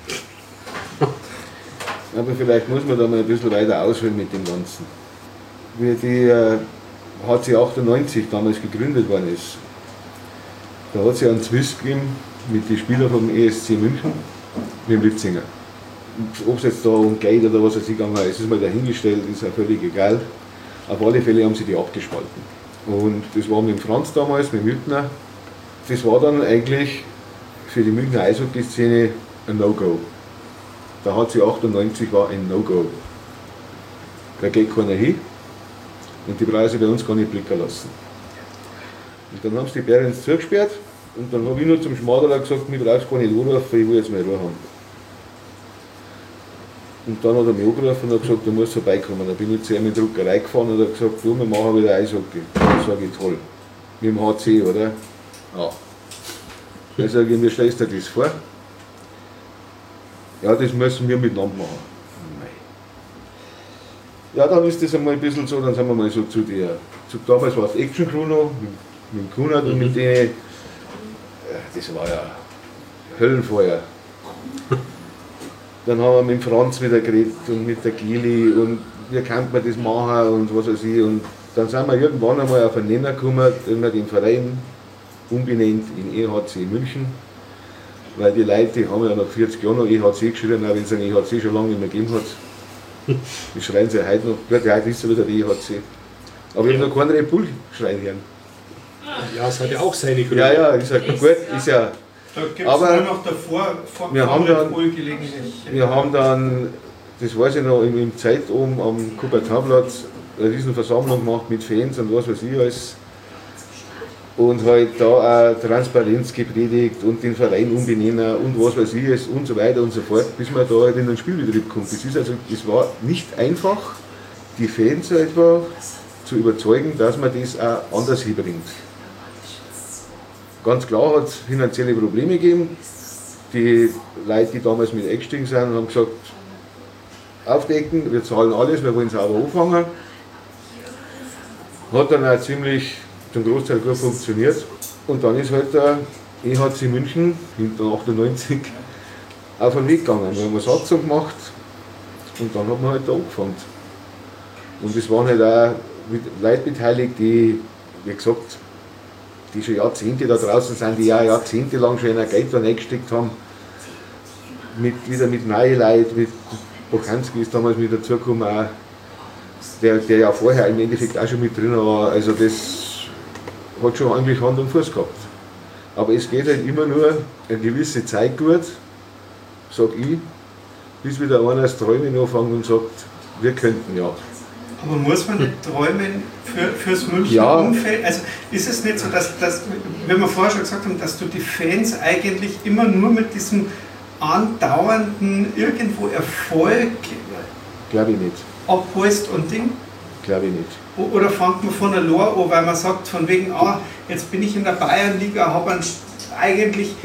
Aber vielleicht muss man da mal ein bisschen weiter ausholen mit dem Ganzen. Wie die äh, H C achtundneunzig damals gegründet worden ist, da hat es ja einen Zwist gegeben mit den Spielern vom E S C München, mit dem Litzinger. Ob es jetzt da um Geld oder was es gegangen ist, ist mal dahingestellt, ist ja völlig egal. Auf alle Fälle haben sie die abgespalten. Und das war mit dem Franz damals, mit Mültner. Das war dann eigentlich für die Münchner Eishockey-Szene ein No-Go. Der H C achtundneunzig war ein No-Go. Da geht keiner hin und die brauchen sich bei uns gar nicht blicken lassen. Und dann haben sie die Barons zugesperrt und dann habe ich nur zum Schmadeler gesagt, mir brauchst gar nicht anrufen, ich will jetzt mal Ruhe haben. Und dann hat er mich angerufen und hat gesagt, du musst vorbeikommen. Dann bin ich zu ihm in die Druckerei gefahren und hat gesagt, du, wir machen wieder Eishockey. Dann sage ich, toll. Mit dem H C, oder? Ja. Dann sage ich, wie stellst du dir das vor? Ja, das müssen wir miteinander machen. Nein. Ja, dann ist das einmal ein bisschen so, dann sind wir mal so zu der, zu, damals war es Action Crew noch, mit, mit dem Kunert und mit denen, ja, das war ja Höllenfeuer. Dann haben wir mit dem Franz wieder geredet und mit der Gili und wie kann man das machen und was weiß ich. Und dann sind wir irgendwann einmal auf einen Nenner gekommen, den wir den Verein umbenannt in E H C München. Weil die Leute die haben ja nach vierzig Jahren noch E H C geschrieben, auch wenn es einen E H C schon lange nicht mehr gegeben hat. Die schreien sie heute noch. Gut, heute ist ja wieder der E H C. Aber ich habe noch keinen Red Bull schreien hören. Ja, es hat ja auch seine Gründe. Ja, ja, ich sage, gut, ist ja. Da gibt es nur noch davor, vor wir haben dann, gelegentlich. Wir haben dann, das weiß ich noch, im, im Zeit oben am Kupertinplatz eine riesen Versammlung gemacht mit Fans und was weiß ich alles. Und halt da auch Transparenz gepredigt und den Verein umbenennen und was weiß ich es und so weiter und so fort, bis man da halt in den Spielbetrieb kommt. Das ist also, das war nicht einfach, die Fans einfach zu überzeugen, dass man das auch anders hinbringt. Ganz klar hat es finanzielle Probleme gegeben. Die Leute, die damals mit eingestiegen sind, haben gesagt, aufdecken, wir zahlen alles, wir wollen es aber anfangen. Hat dann auch ziemlich zum Großteil gut funktioniert. Und dann ist halt der E H C München hinter achtundneunzig auf den Weg gegangen. Wir haben eine Satzung gemacht und dann hat man halt da angefangen. Und es waren halt auch Leute beteiligt, die, wie gesagt, die schon Jahrzehnte da draußen sind, die ja jahrzehntelang schon ein Geld da reingesteckt haben. Mit, wieder mit neuen Leuten, mit Bokanski ist damals mit dazugekommen, auch, der, der ja vorher im Endeffekt auch schon mit drin war. Also das hat schon eigentlich Hand und Fuß gehabt. Aber es geht halt immer nur eine gewisse Zeit gut, sag ich, bis wieder einer das Träumen anfängt und sagt, wir könnten ja. Aber muss man nicht träumen für, fürs Münchner ja. Umfeld? Also ist es nicht so, dass, dass, wenn wir vorher schon gesagt haben, dass du die Fans eigentlich immer nur mit diesem andauernden irgendwo Erfolg glaube ich nicht. abholst und Ding? Glaube ich nicht. Oder fängt man von der Lore an, weil man sagt, von wegen, ah, jetzt bin ich in der Bayernliga, habe eigentlich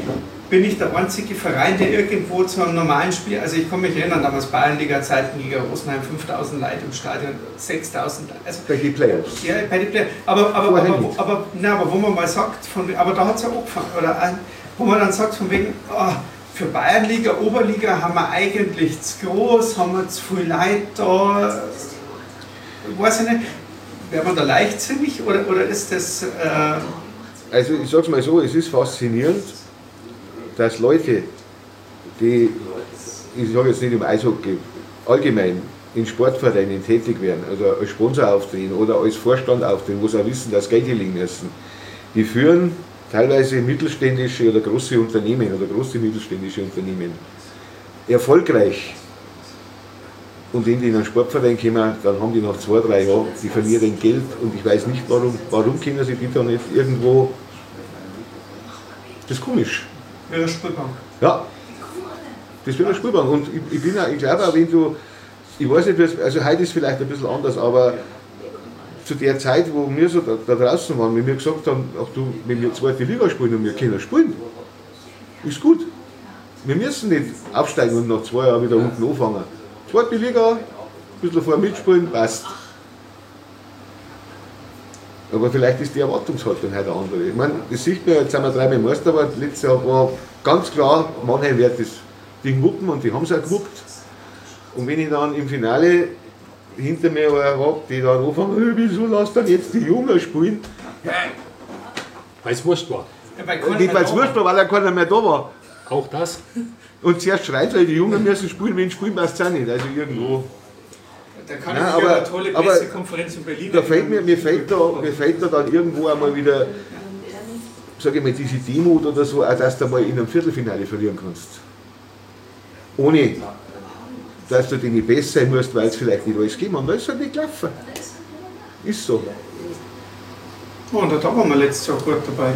bin ich der einzige Verein, der irgendwo zu einem normalen Spiel, also ich kann mich erinnern, damals Bayernliga-Zeiten, Liga Rosenheim, fünftausend Leute im Stadion, sechstausend Leute. Also, bei den Playoffs. Ja, bei den Playoffs. Aber, aber, aber, aber, aber, na, aber wo man mal sagt, von, aber da hat es ja angefangen, oder ein, wo man dann sagt, von wegen, oh, für Bayernliga, Oberliga haben wir eigentlich zu groß, haben wir zu viel Leute da, weiß ich nicht, wäre man da leichtsinnig oder, oder ist das... Äh Also ich sag's mal so, es ist faszinierend, dass Leute, die, ich sage jetzt nicht im Eishockey, allgemein in Sportvereinen tätig werden, also als Sponsor auftreten oder als Vorstand auftreten, wo sie auch wissen, dass Geld hier liegen müssen, die führen teilweise mittelständische oder große Unternehmen oder große mittelständische Unternehmen erfolgreich. Und wenn die in einen Sportverein kommen, dann haben die nach zwei, drei Jahren, die verlieren Geld und ich weiß nicht, warum, warum können sie die da nicht irgendwo, das ist komisch. Wie eine Spielbank. Ja, das wird eine Spielbank. Und ich, ich, bin auch, ich glaube auch, wenn du, ich weiß nicht, also heute ist vielleicht ein bisschen anders, aber zu der Zeit, wo wir so da, da draußen waren, wenn wir gesagt haben, ach du, wenn wir zweite Liga spielen und wir können spielen, ist gut. Wir müssen nicht aufsteigen und nach zwei Jahren wieder unten anfangen. Zweite Liga, ein bisschen vorher mitspielen, passt. Aber vielleicht ist die Erwartungshaltung heute eine andere. Ich meine, das sieht man, jetzt sind wir dreimal Meister, aber letztes Jahr war ganz klar, Mannheim wird das Ding wuppen und die haben es auch gewuppt. Und wenn ich dann im Finale hinter mir eine habe, die dann anfangen, hey, wieso lasst dann jetzt die Jungen spielen? Weil es wurscht war. Ja, Nicht weil es wurscht war, weil ja keiner mehr da war. Auch das. Und zuerst schreit, weil die Jungen müssen spielen, wenn spielen, passt es auch nicht. Also irgendwo. Da kann Nein, ich aber- aber, eine tolle aber Pressekonferenz in Berlin. Da fällt mir, mir, fällt da, mir fällt da dann irgendwo einmal wieder, sage ich mal, diese Demut oder so, auch dass du mal in einem Viertelfinale verlieren kannst. Ohne, dass du dir nicht besser sein musst, weil es vielleicht nicht alles gegeben hat. Da ist halt nicht gelaufen. Ist so. Oh, und da waren wir letztes Jahr gut dabei.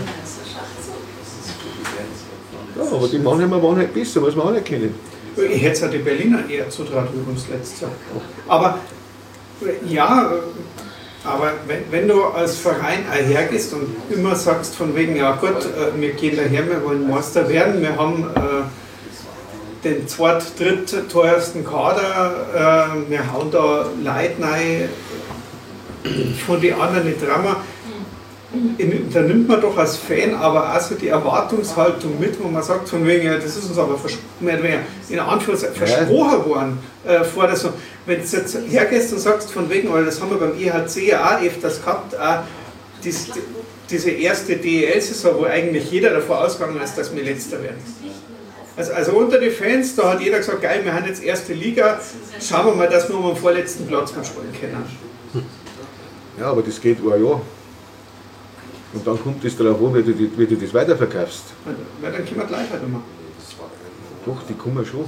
Ja, aber die Mannheimer waren halt besser, muss man auch nicht kennen. Ich hätte es auch die Berliner eher zutraut übrigens letztes Jahr. Aber ja, aber wenn, wenn du als Verein auch hergehst und immer sagst von wegen, ja gut, äh, wir gehen daher, wir wollen Meister werden, wir haben äh, den zweit-, dritt teuersten Kader, äh, wir hauen da Leute rein, von den anderen nicht dran. Da nimmt man doch als Fan aber auch so die Erwartungshaltung mit, wo man sagt, von wegen, ja, das ist uns aber vers- mehr oder weniger in Anführungszeichen versprochen worden. Äh, vor der so, wenn du jetzt hergehst und sagst, von wegen, oder das haben wir beim E H C ja auch öfters gehabt, auch dies, diese erste D E L-Saison, wo eigentlich jeder davor ausgegangen ist, dass wir Letzter werden. Also, also unter den Fans, da hat jeder gesagt, geil, wir haben jetzt erste Liga, schauen wir mal, dass wir um den vorletzten Platz mitspielen können. Ja, aber das geht ein Jahr. Und dann kommt es darauf an, wie du, wie du das weiterverkaufst. Weil dann können wir gleich halt immer. Doch, die kommen schon.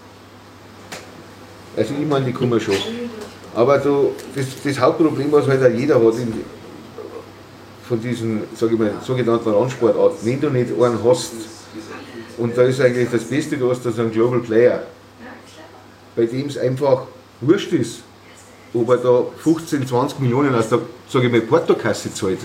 Also ich meine, die kommen schon. Aber du, das, das Hauptproblem, was halt auch jeder hat, in, von diesen, sag ich mal, sogenannten Randsportarten, wenn du nicht einen hast, und da ist eigentlich das Beste, du hast da so einen Global Player, bei dem es einfach wurscht ist, ob er da fünfzehn, zwanzig Millionen aus der, sag ich mal, Portokasse zahlt.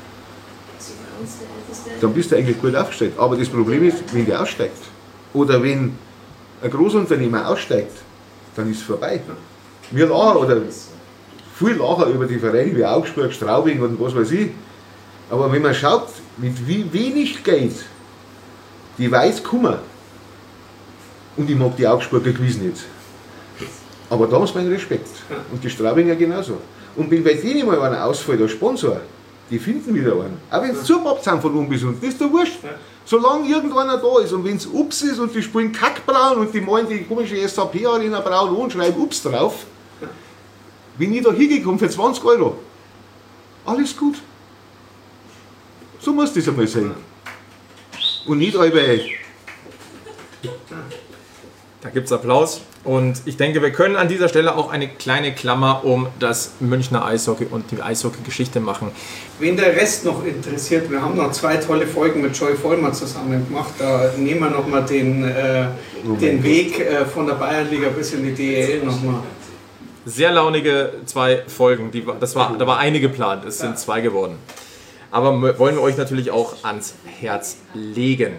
Dann bist du eigentlich gut aufgestellt. Aber das Problem ist, wenn der aussteigt oder wenn ein Großunternehmer aussteigt, dann ist es vorbei. Wir lachen oder viel lachen über die Vereine wie Augsburg, Straubing und was weiß ich. Aber wenn man schaut, mit wie wenig Geld die Weiß kommen, und ich mag die Augsburger gewiss nicht, aber da ist mein Respekt. Und die Straubinger genauso. Und wenn bei denen mal einer ausfällt, der Sponsor, die finden wieder einen. Auch wenn es zugemacht sind von unten bis unten, das ist doch wurscht. Solange irgendeiner da ist und wenn es Ups ist und die spielen Kackbraun und die malen die komische S A P-Arena braun an und schreiben Ups drauf, wenn ich da hingekommen für zwanzig Euro, alles gut. So muss das einmal sein. Und nicht allweil. Da gibt es Applaus und ich denke, wir können an dieser Stelle auch eine kleine Klammer um das Münchner Eishockey und die Eishockey-Geschichte machen. Wen der Rest noch interessiert, wir haben noch zwei tolle Folgen mit Joy Vollmer zusammen gemacht. Da nehmen wir nochmal den, äh, den Weg äh, von der Bayernliga bis in die D E L nochmal. Sehr launige zwei Folgen, die, das war, da war eine geplant, es sind zwei geworden. Aber wollen wir euch natürlich auch ans Herz legen.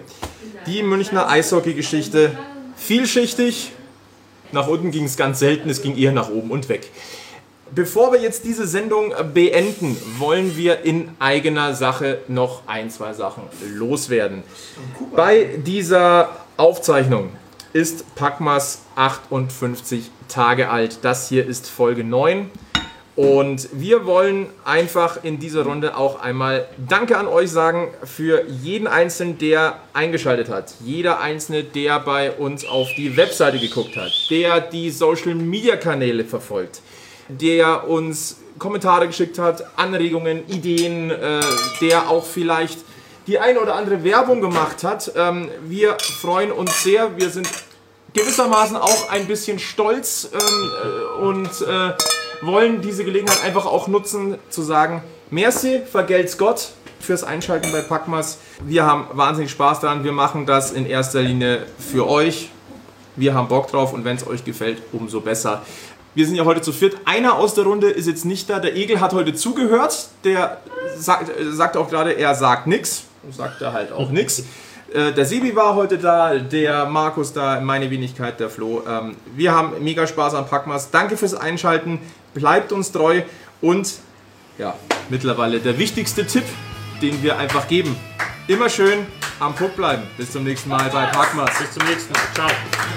Die Münchner Eishockey-Geschichte, vielschichtig. Nach unten ging es ganz selten, es ging eher nach oben und weg. Bevor wir jetzt diese Sendung beenden, wollen wir in eigener Sache noch ein, zwei Sachen loswerden. Bei dieser Aufzeichnung ist Packmas achtundfünfzig Tage alt. Das hier ist Folge neun. Und wir wollen einfach in dieser Runde auch einmal Danke an euch sagen für jeden Einzelnen, der eingeschaltet hat. Jeder Einzelne, der bei uns auf die Webseite geguckt hat, der die Social-Media-Kanäle verfolgt, der uns Kommentare geschickt hat, Anregungen, Ideen, äh, der auch vielleicht die eine oder andere Werbung gemacht hat. Ähm, wir freuen uns sehr. Wir sind gewissermaßen auch ein bisschen stolz ähm, und äh, wollen diese Gelegenheit einfach auch nutzen, zu sagen, merci, vergelt's Gott fürs Einschalten bei Packmas. Wir haben wahnsinnig Spaß daran. Wir machen das in erster Linie für euch. Wir haben Bock drauf und wenn es euch gefällt, umso besser. Wir sind ja heute zu viert. Einer aus der Runde ist jetzt nicht da. Der Egel hat heute zugehört. Der sagt, sagt auch gerade, er sagt nichts. Sagt er halt auch nichts. Der Sebi war heute da, der Markus da, meine Wenigkeit, der Flo. Wir haben mega Spaß an Packmas. Danke fürs Einschalten. Bleibt uns treu. Und ja, mittlerweile der wichtigste Tipp, den wir einfach geben. Immer schön am Puck bleiben. Bis zum nächsten Mal bei Packmas. Bis zum nächsten Mal. Ciao.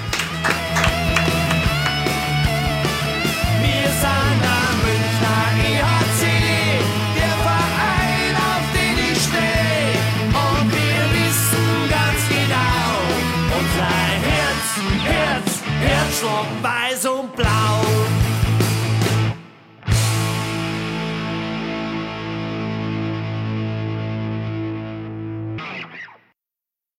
Wir sind der Münchner E H C, der Verein, auf den ich stehe. Und wir wissen ganz genau, unser Herz, Herz, Herzschlag weiß und blau.